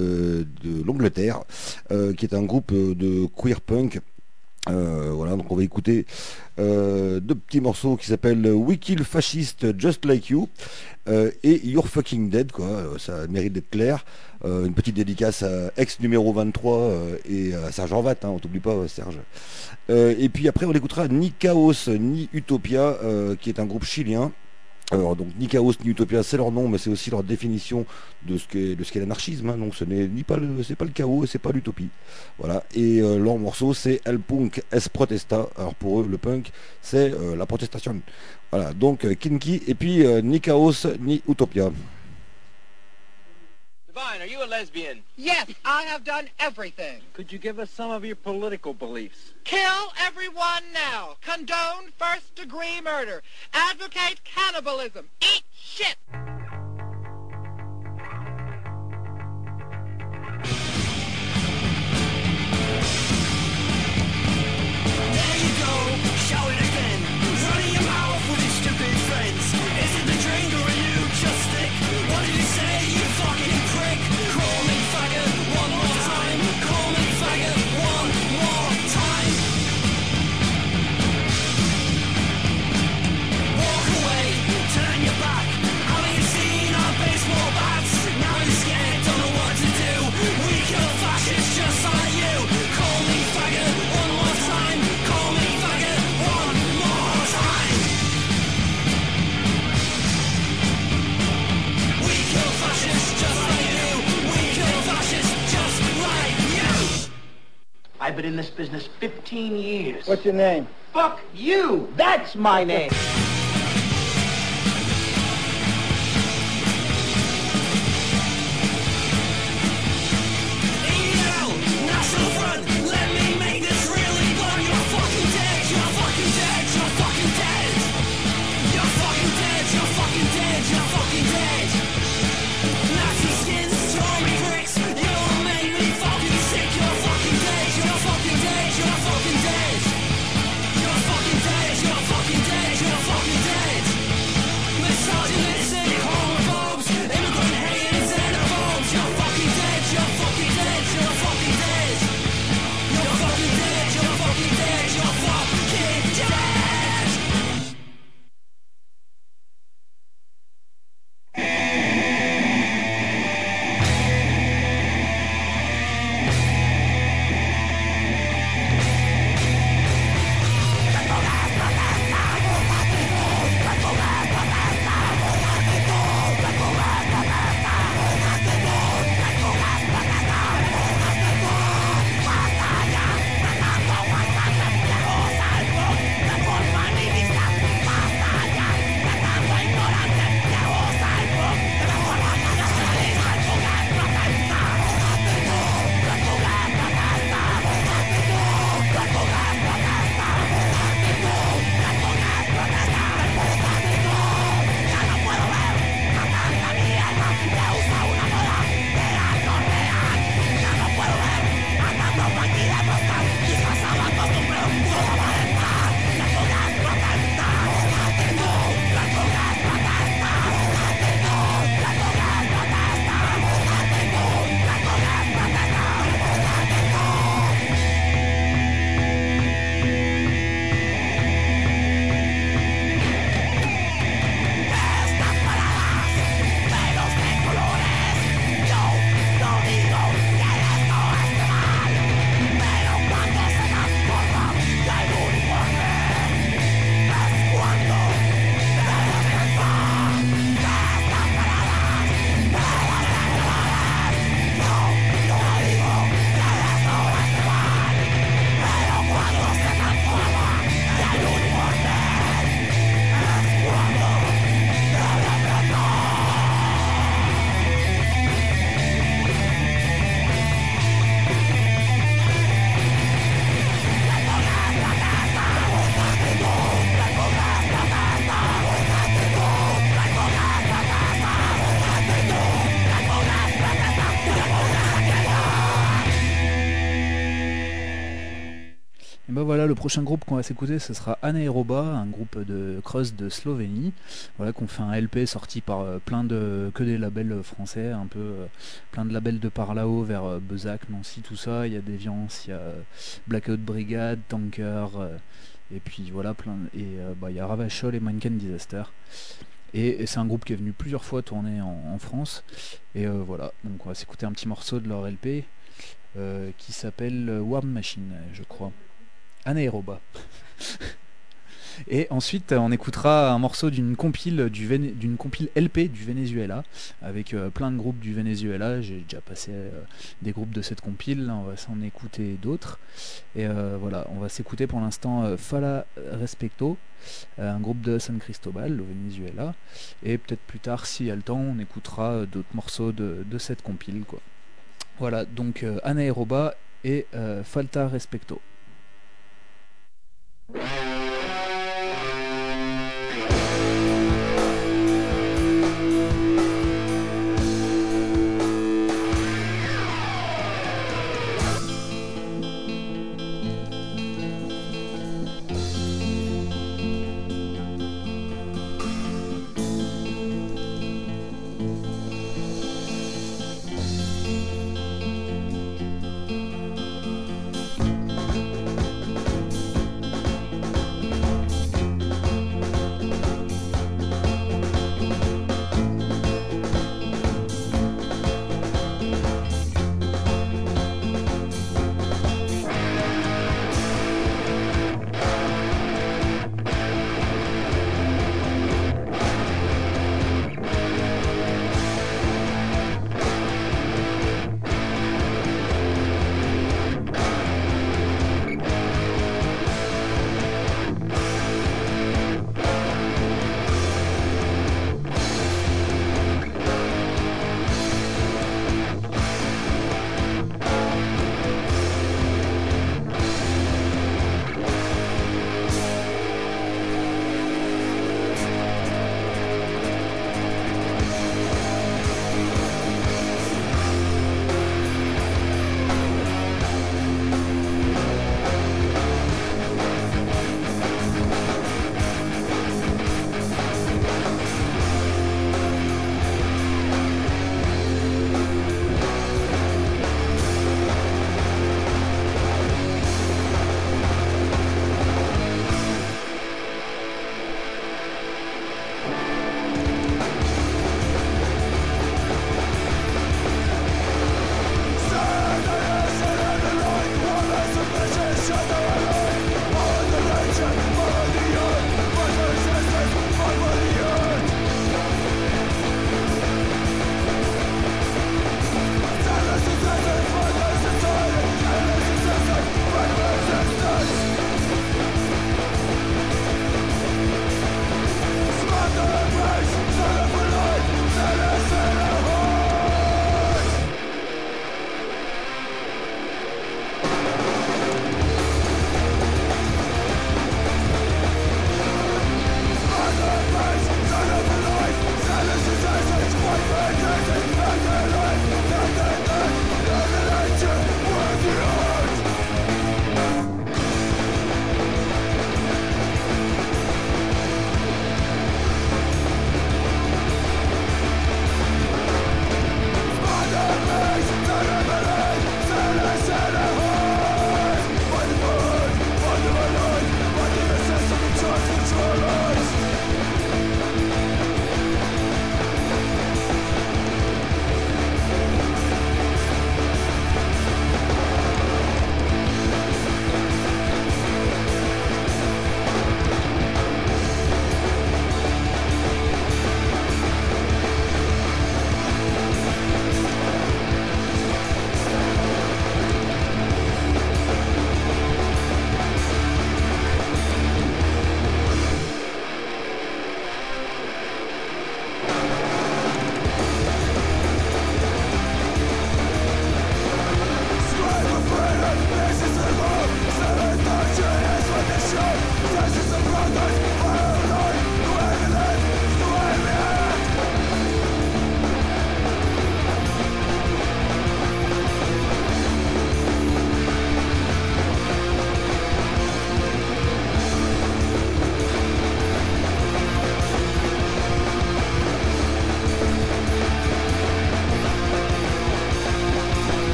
de l'Angleterre, qui est un groupe de queer punk. Voilà, donc on va écouter deux petits morceaux qui s'appellent We Kill Fascist Just Like You et You're Fucking Dead, quoi. Ça mérite d'être clair. Une petite dédicace à ex numéro 23 et à Serge Horvat, hein, on t'oublie pas Serge. Et puis après on écoutera Ni Chaos Ni Utopia, qui est un groupe chilien. Alors donc ni Chaos ni Utopia c'est leur nom, mais c'est aussi leur définition de ce qu'est l'anarchisme, hein. Donc ce n'est c'est pas le chaos et c'est pas l'utopie. Voilà. Et leur morceau c'est El Punk es Protesta. Alors pour eux le punk c'est la protestation. Voilà, donc Kinky et puis ni Chaos ni Utopia. Divine, are you a lesbian? Yes, I have done everything. Could you give us some of your political beliefs? Kill everyone now. Condone first-degree murder. Advocate cannibalism. Eat shit. There you go, show it again. Running your mouth with your stupid friends. Is it the drink or are you just thick? What did you say, you fucking prick? Call me faggot one more time. Call me faggot one more time. Walk away, turn your back. Having a been in this business 15 years. What's your name? Fuck you! That's my name! Voilà, le prochain groupe qu'on va s'écouter, ce sera Anaeroba, un groupe de crust de Slovénie, voilà, qu'on fait un LP sorti par que des labels français, un peu plein de labels de par là-haut vers Bezac, Nancy, tout ça. Il y a Déviance, il y a Blackout Brigade, Tanker, et puis voilà, il y a Ravachol et Mannequin Disaster. Et c'est un groupe qui est venu plusieurs fois tourner en France. Et voilà, donc on va s'écouter un petit morceau de leur LP qui s'appelle Warm Machine, je crois. Anaeroba. Et ensuite on écoutera un morceau d'une compile LP du Venezuela avec plein de groupes du Venezuela. J'ai déjà passé des groupes de cette compile, là on va s'en écouter d'autres. Et voilà, on va s'écouter pour l'instant Fala Respecto, un groupe de San Cristobal au Venezuela. Et peut-être plus tard, s'il y a le temps, on écoutera d'autres morceaux de cette compile, quoi. Voilà, donc Anaeroba et Falta Respecto.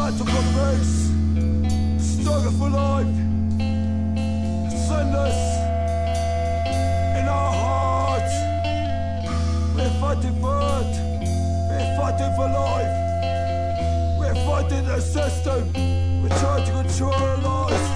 fight of our face, struggle for life, sadness in our hearts. We're fighting for it, we're fighting for life, we're fighting the system, we're trying to control our lives.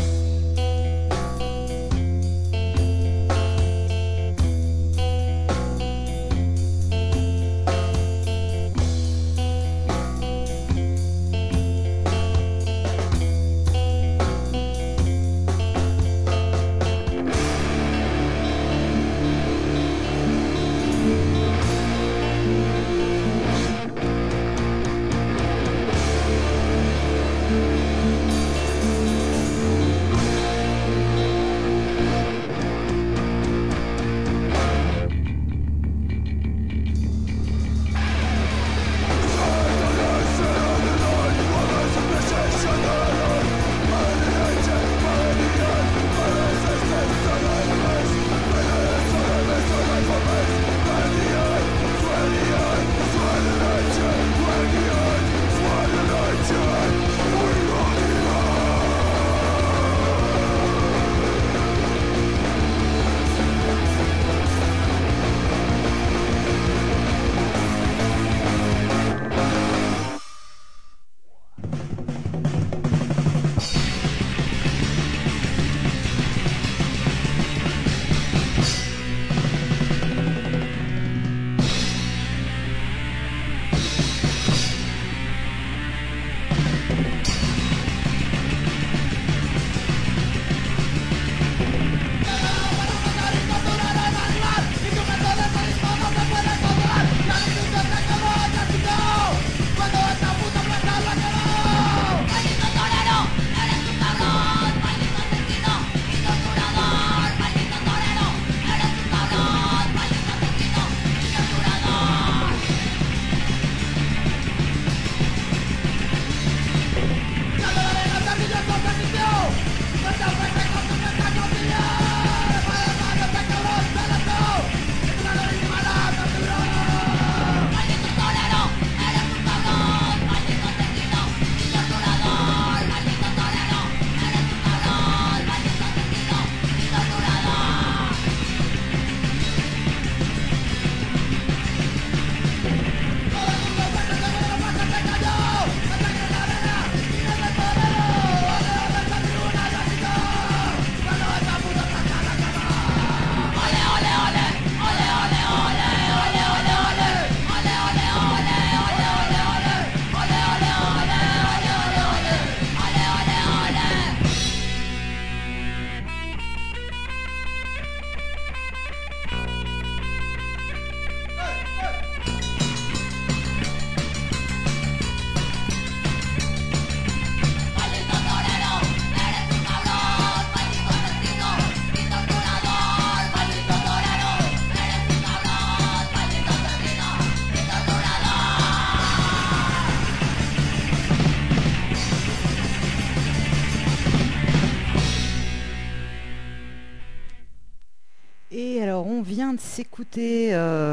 On vient de s'écouter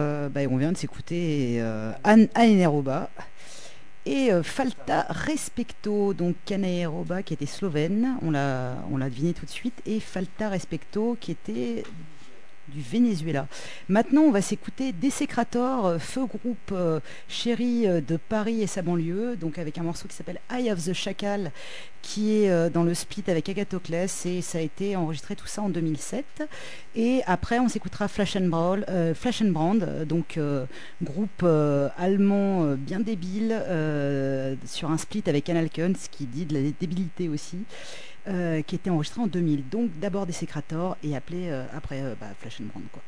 Anaeroba et Falta Respecto, donc Anaeroba qui était slovène, on l'a deviné tout de suite, et Falta Respecto qui était du Venezuela. Maintenant, on va s'écouter Desecrator, feu groupe chéri de Paris et sa banlieue, donc avec un morceau qui s'appelle Eye of the Chacal, qui est dans le split avec Agathocles, et ça a été enregistré tout ça en 2007. Et après, on s'écoutera Flash and Brand, donc groupe allemand bien débile, sur un split avec Anal Kunz, qui dit de la débilité aussi. Qui était enregistré en 2000. Donc d'abord Desecrator et après Flash and Brand, quoi.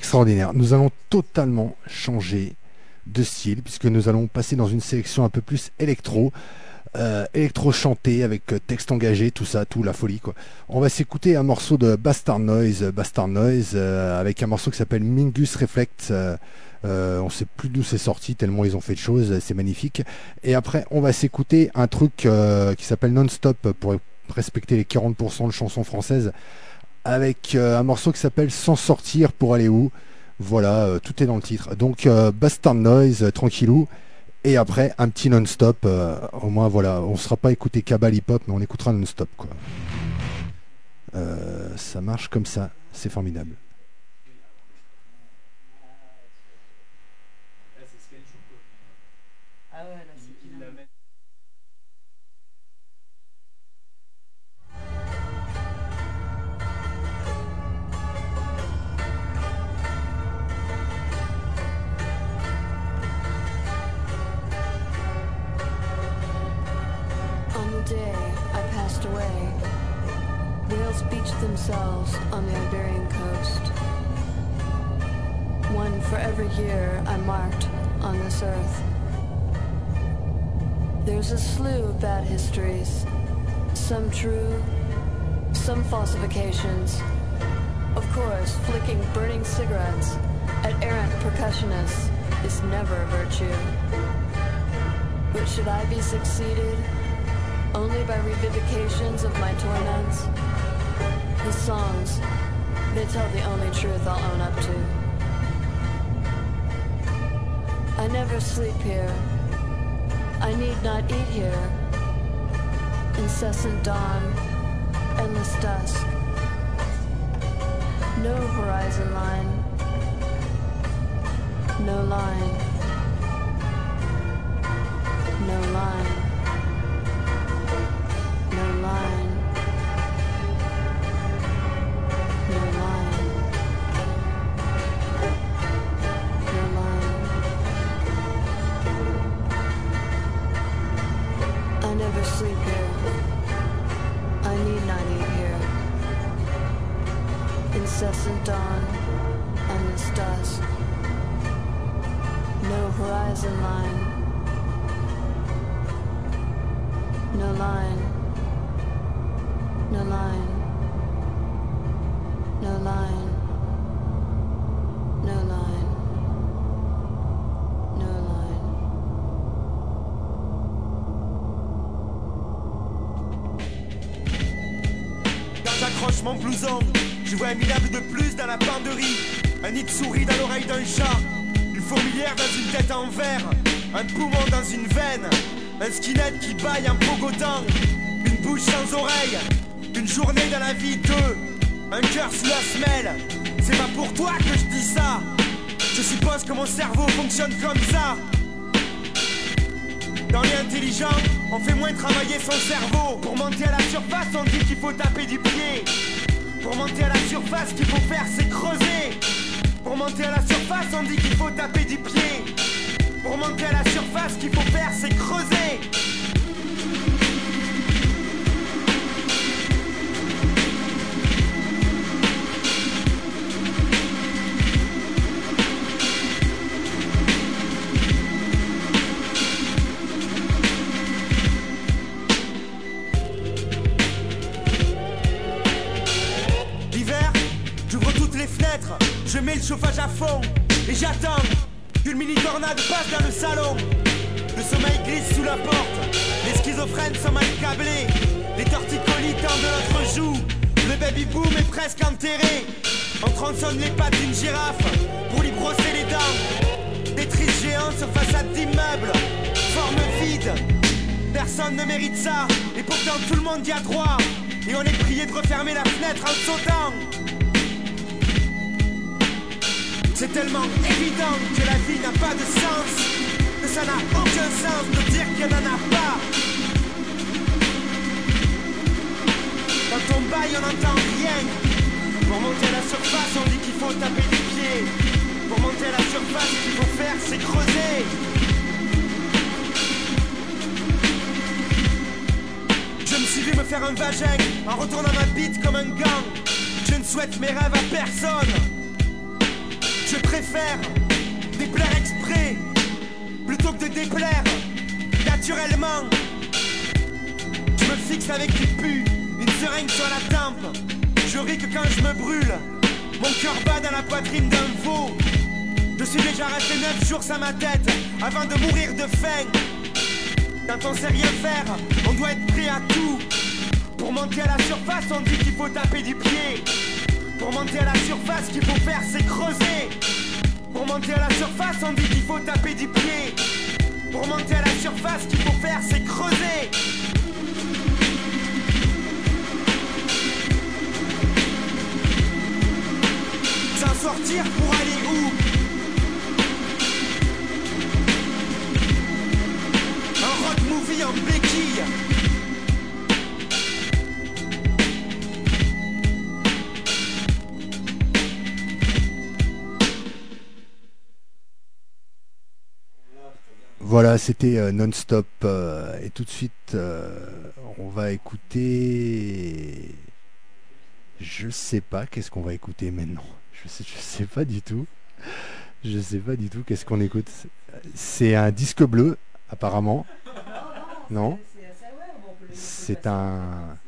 extraordinaire. Nous allons totalement changer de style puisque nous allons passer dans une sélection un peu plus électro chanté avec texte engagé, tout ça, tout la folie quoi. On va s'écouter un morceau de Bastard Noise avec un morceau qui s'appelle Mingus Reflect. On sait plus d'où c'est sorti tellement ils ont fait de choses, c'est magnifique. Et après on va s'écouter un truc qui s'appelle Non-Stop pour respecter les 40% de chansons françaises avec un morceau qui s'appelle Sans sortir pour aller où. Voilà, tout est dans le titre. Donc Bastard Noise, tranquillou. Et après, un petit non-stop. Au moins, voilà, on ne sera pas écouté Cabal hip-hop, mais on écoutera non-stop, quoi. Ça marche comme ça. C'est formidable. Ah ouais, là, c'est day I passed away, whales beached themselves on the Iberian coast. One for every year I marked on this earth. There's a slew of bad histories, some true, some falsifications. Of course, flicking burning cigarettes at errant percussionists is never a virtue. But should I be succeeded only by revivifications of my torments? The songs, they tell the only truth I'll own up to. I never sleep here. I need not eat here. Incessant dawn, endless dusk. No horizon line. No line. No line. No line. No line. No line. I never sleep here. I need not eat here. Incessant dawn, endless dusk. No horizon line. No line. No line. No line. No line. No line. Quand j'accroche mon blouson, je vois un minable de plus dans la penderie. Un nid de souris dans l'oreille d'un chat. Une fourmilière dans une tête en verre. Un poumon dans une veine. Un skinhead qui baille en pogotant. Une bouche sans oreille. Une journée dans la vie d'eux. Un cœur sous la semelle. C'est pas pour toi que je dis ça. Je suppose que mon cerveau fonctionne comme ça. Dans les intelligents, on fait moins travailler son cerveau. Pour monter à la surface, on dit qu'il faut taper du pied. Pour monter à la surface, ce qu'il faut faire, c'est creuser. Pour monter à la surface, on dit qu'il faut taper du pied. Pour monter à la surface, ce qu'il faut faire, c'est creuser. Je mets le chauffage à fond et j'attends qu'une mini-tornade passe dans le salon. Le sommeil glisse sous la porte, les schizophrènes sont mal câblés. Les torticolis tendent notre joue, le baby-boom est presque enterré. On tronçonne les pattes d'une girafe pour lui brosser les dents. Des tristes géants sur façade d'immeubles, forme vide. Personne ne mérite ça, et pourtant tout le monde y a droit. Et on est prié de refermer la fenêtre en sautant. C'est tellement évident que la vie n'a pas de sens, que ça n'a aucun sens de dire qu'il n'en a pas. Quand on baille, on n'entend rien. Pour monter à la surface, on dit qu'il faut taper des pieds. Pour monter à la surface, ce qu'il faut faire, c'est creuser. Je me suis vu me faire un vagin en retournant ma bite comme un gant. Je ne souhaite mes rêves à personne. Je préfère déplaire exprès plutôt que de déplaire naturellement. Je me fixe avec du pu, une seringue sur la tempe. Je ris que quand je me brûle, mon cœur bat dans la poitrine d'un veau. Je suis déjà resté 9 jours sans ma tête avant de mourir de faim. Quand on sait rien faire, on doit être prêt à tout. Pour monter à la surface, on dit qu'il faut taper du pied. Pour monter à la surface, ce qu'il faut faire, c'est creuser. Pour monter à la surface, on dit qu'il faut taper du pied. Pour monter à la surface, ce qu'il faut faire, c'est creuser. S'en sortir pour aller où? Un road movie en béquille. Voilà, c'était Non-Stop. Et tout de suite, on va écouter... Je sais pas, qu'est-ce qu'on va écouter maintenant? Je sais pas du tout. Je sais pas du tout qu'est-ce qu'on écoute. C'est un disque bleu, apparemment. Non? C'est un...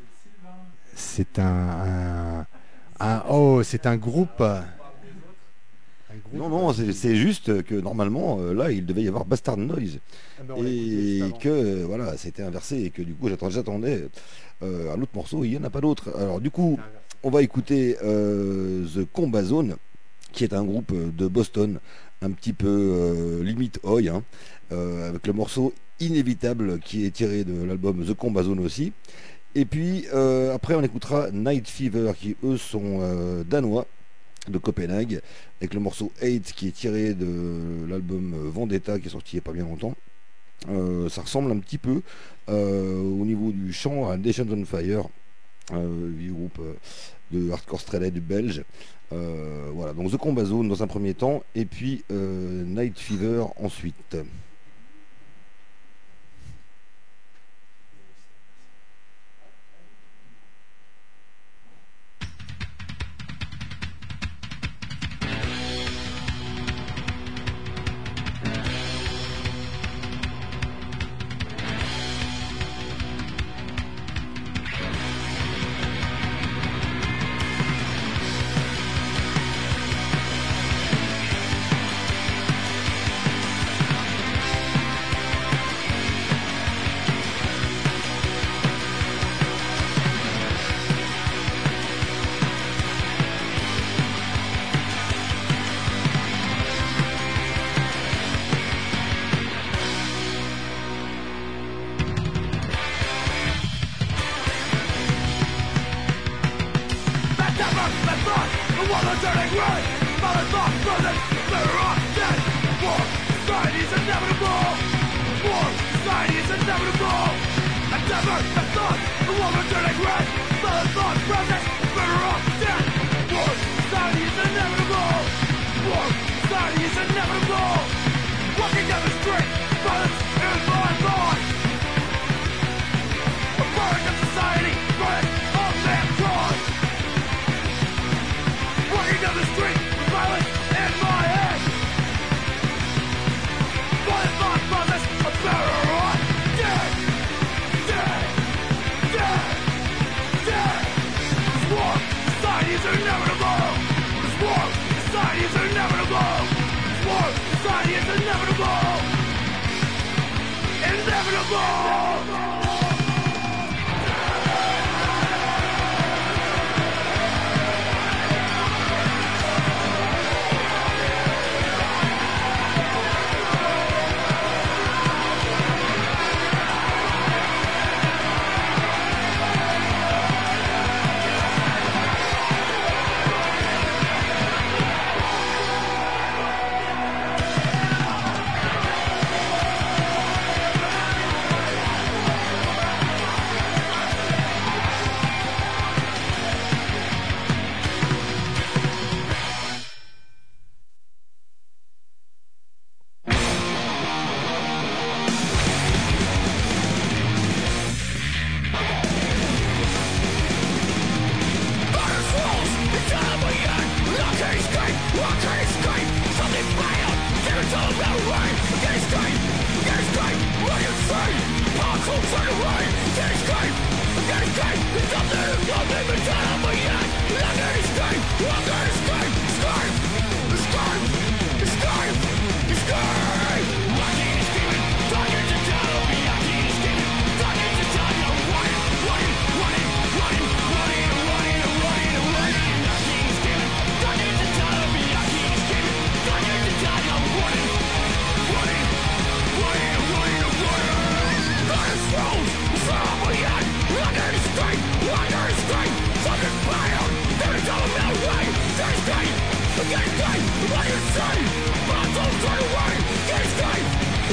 Oh, c'est un groupe... Non, c'est juste que normalement, là, il devait y avoir Bastard Noise. Et que, voilà, c'était inversé. Et que du coup, j'attendais un autre morceau. Il n'y en a pas d'autre. Alors, du coup, on va écouter The Combat Zone, qui est un groupe de Boston, un petit peu limite oi, hein, avec le morceau Inévitable, qui est tiré de l'album The Combat Zone aussi. Et puis, après, on écoutera Night Fever, qui, eux, sont danois, de Copenhague, avec le morceau Hate qui est tiré de l'album Vendetta qui est sorti il n'y a pas bien longtemps. Ça ressemble un petit peu au niveau du chant à Nations on Fire, du groupe de hardcore straight du belge. Voilà, donc The Combat Zone dans un premier temps et puis Night Fever ensuite.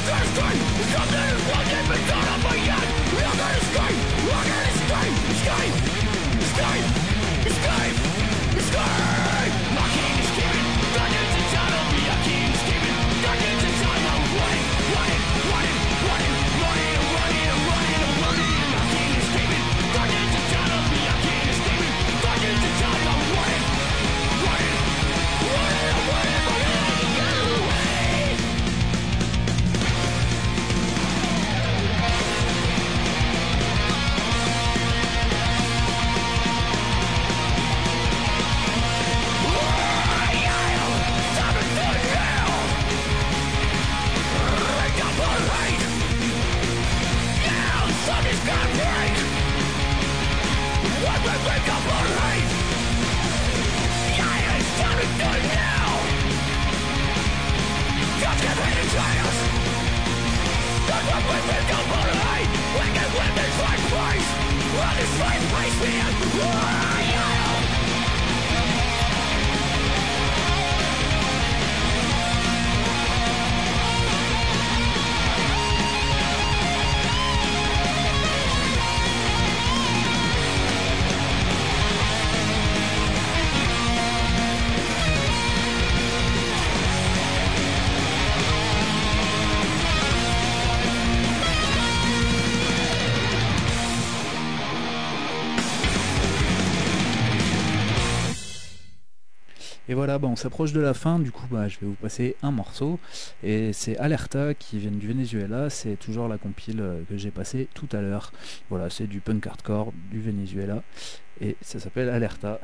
Et voilà, on s'approche de la fin, du coup je vais vous passer un morceau, et c'est Alerta qui vient du Venezuela, c'est toujours la compile que j'ai passée tout à l'heure. Voilà, c'est du punk hardcore du Venezuela, et ça s'appelle Alerta.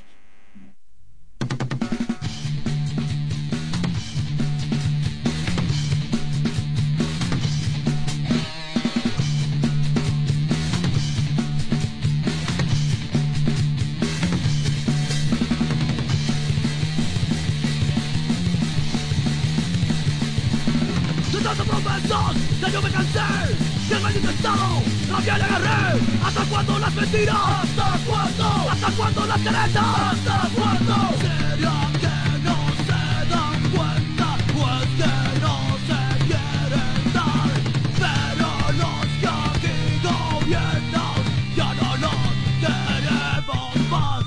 Ya yo me cansé del maldito estado, también le agarré. ¿Hasta cuándo las mentiras? ¿Hasta cuándo? ¿Hasta cuándo las caretas? ¿Hasta cuándo? ¿Será que no se dan cuenta? Pues que no se quieren dar. Pero los que aquí gobiernan ya no nos queremos más.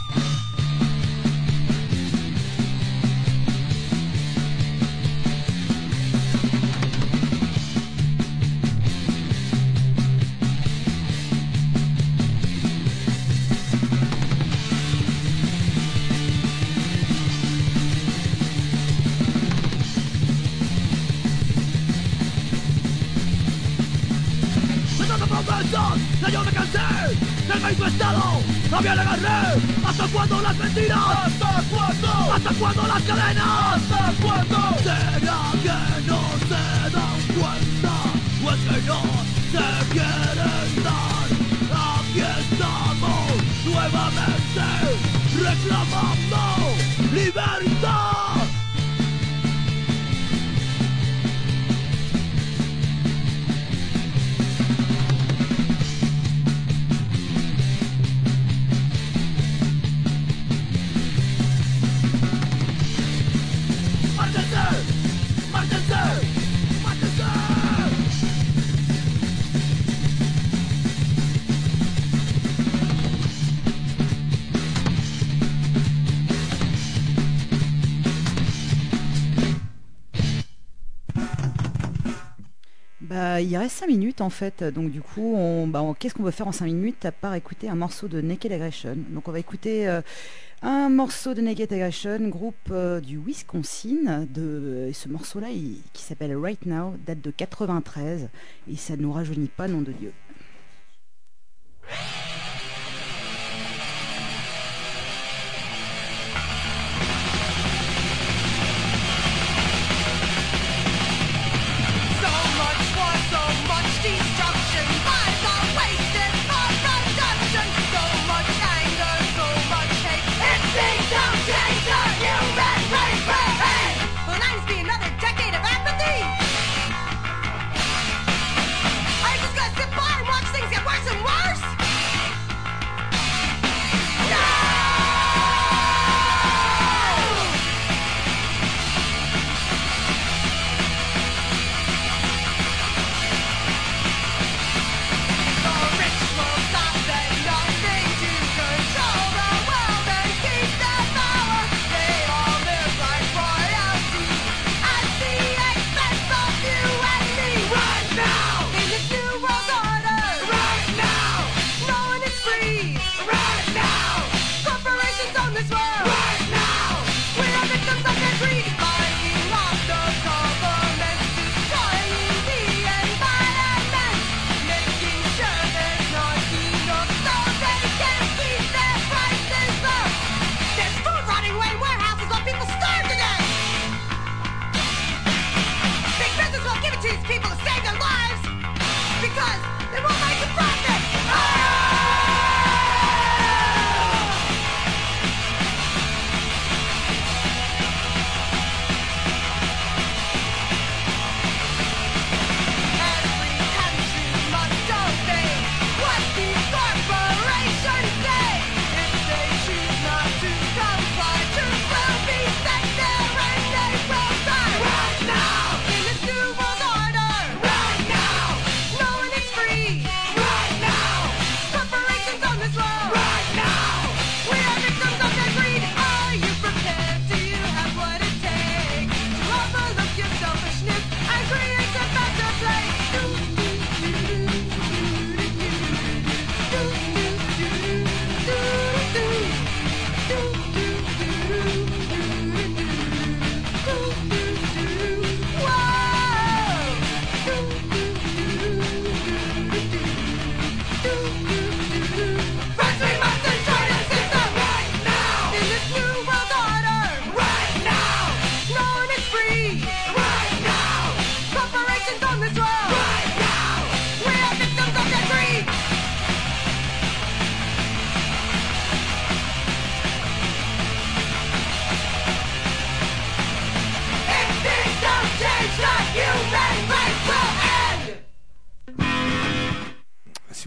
Ya yo me cansé del mismo estado, también le agarré. ¿Hasta cuándo las mentiras? ¿Hasta cuándo? ¿Hasta cuándo las cadenas? ¿Hasta cuándo? ¿Será que no se dan cuenta? ¿O es que no se quieren dar? Aquí estamos nuevamente reclamando libertad. Il reste 5 minutes en fait, donc du coup, qu'est-ce qu'on va faire en 5 minutes à part écouter un morceau de Naked Aggression. Donc on va écouter un morceau de Naked Aggression, groupe du Wisconsin. Et ce morceau-là, qui s'appelle Right Now, date de 93, et ça ne nous rajeunit pas, nom de Dieu. Are you just gonna sit by and watch things get worse and worse?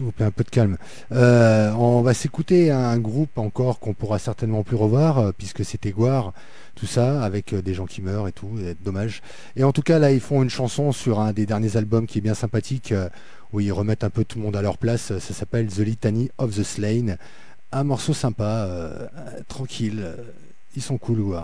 s'il vous plaît, un peu de calme. On va s'écouter un groupe encore qu'on pourra certainement plus revoir, puisque c'était Gwar, tout ça, avec des gens qui meurent et tout, et dommage. Et en tout cas, là, ils font une chanson sur un des derniers albums qui est bien sympathique, où ils remettent un peu tout le monde à leur place. Ça s'appelle The Litany of the Slain. Un morceau sympa, tranquille. Ils sont cool, Gwar.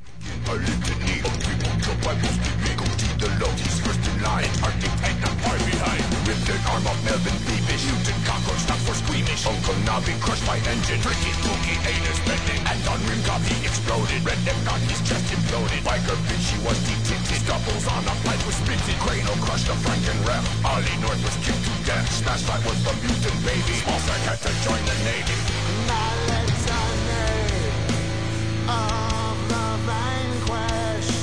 Ripped arm of Melvin Beamish, shooting cockroach, not for squeamish. Uncle Nobby crushed my engine, tricky spooky anus bending, and on rim top he exploded. Redneck got his chest imploded. Biker bitch, she was deep-tinted, doubles on a pipe was spitted. Crano crushed a Franken rep, Ollie North was kicked to death. Smash Fight was the mutant baby, Small Sack had to join the Navy. Of the vanquished,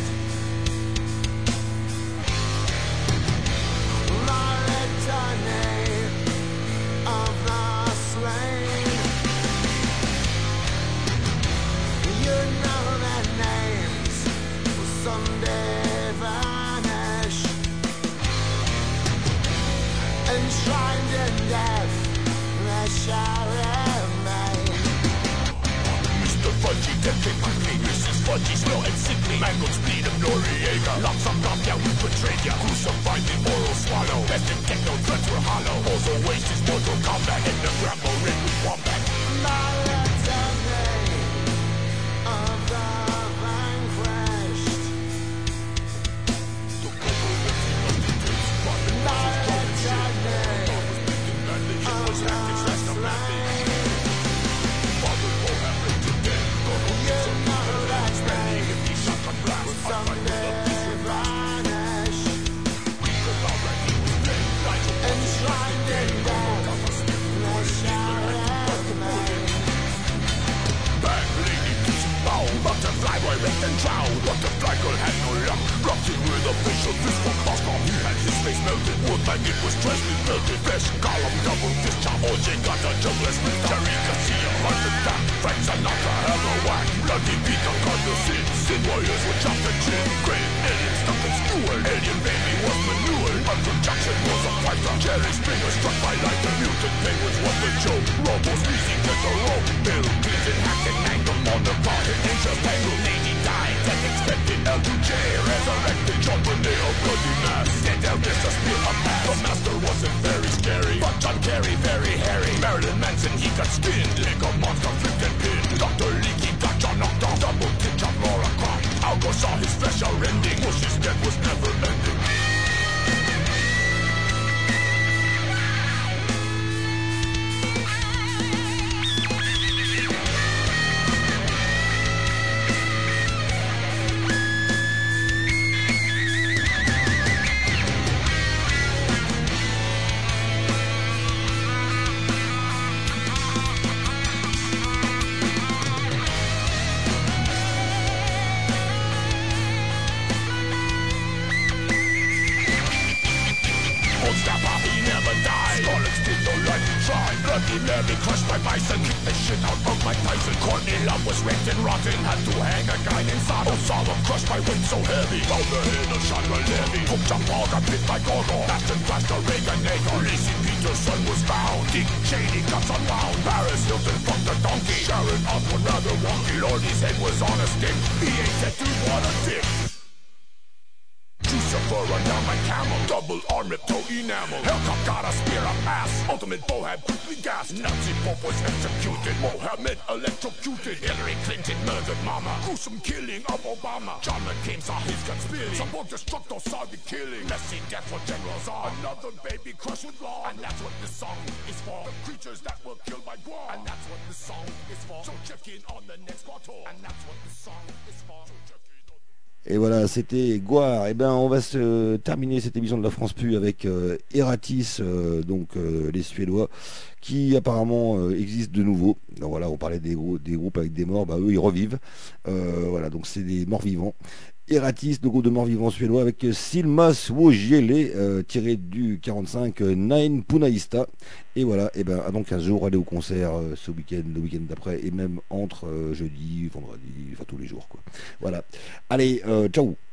of the slain. You know their names will someday vanish, enshrined in death they shall remain. Mr. Fudgy, decade quickly, Mrs. Fudgy, smell and sickly. Mangled speed of Noriega, locks up, knocked out, who betrayed ya? Crucified the oral swallow, best in techno threats were hollow. Also waste his mortal combat, and the Grambo rid with wombat. My litany of the vanquished. My litany of the slain. Butterfly boy raked and drowned. Butterfly girl had no luck. Rocking with a facial fist for Cosmo. He had his face melted. Woodman it was dressed with melted flesh. Column double discharge. OJ got a juggler split. Jerry Garcia heart attack. Frank Sinatra have a whack. Bloody Peter Carter Sin. Sin warriors were chopped and chin. Great alien stuck and skewered. Alien baby was manured. Uncle Jackson was a fighter. Jerry Springer struck by lightning. Mutant penguins was the joke. Robo squeezing at the rope. Bill Clinton hacked and angled on the party. Angel Tangle, lady died, death expected. L2J resurrected, John Bonet of bloody mass. Dead Elvis a spear up ass. The master wasn't very scary, but John Kerry very hairy. Marilyn Manson he got skinned, Lego monster flipped and pinned. Dr. Leakey got John knocked off, double kick John Laura Croft. Algo saw his flesh are rending, Bush's death was never ending. Larry crushed my bison, kicked the shit out of Mike Tyson. Courtney Love was wrecked and rotten, had to hang a guy named Sodom. Osama crushed my weight so heavy, found the head of Chandra Levy. Hook John Paul got bit by Gorgo, Bastion flashed a Reagan-Nator. Lacey Peterson was found, Dick Cheney got unwound. Paris Hilton fucked a donkey, Sharon Osbourne rather wonky. Lordy's head was on a stick, he ate tattooed what a dick. Lucifer run down my camel, double arm repto enamel. Hellcop got a spear up ass, ultimate Bohab quickly gassed. Nazi Pope was executed, Mohammed electrocuted. Hillary Clinton murdered mama, gruesome killing of Obama. John McCain saw his gun spilling, some more destructo saw the killing. Messy death for General Zod, another baby crushed with law. And that's what this song is for, the creatures that were killed by war. And that's what this song is for, so check in on the next bottle. And that's what this song is for, so check in. Et voilà, c'était Gwar. Et ben, on va se terminer cette émission de la France Pu avec Eratis, les Suédois, qui apparemment existent de nouveau. Donc voilà, on parlait des groupes avec des morts, bah eux ils revivent. Voilà, donc c'est des morts vivants. Eratis, le groupe de morts vivants suédois, avec Silmas Wojele, tiré du 45 Nine Punaista. Et voilà, et ben donc 15 jours, aller au concert ce week-end, le week-end d'après, et même entre jeudi, vendredi, enfin tous les jours quoi. Voilà. Allez, ciao.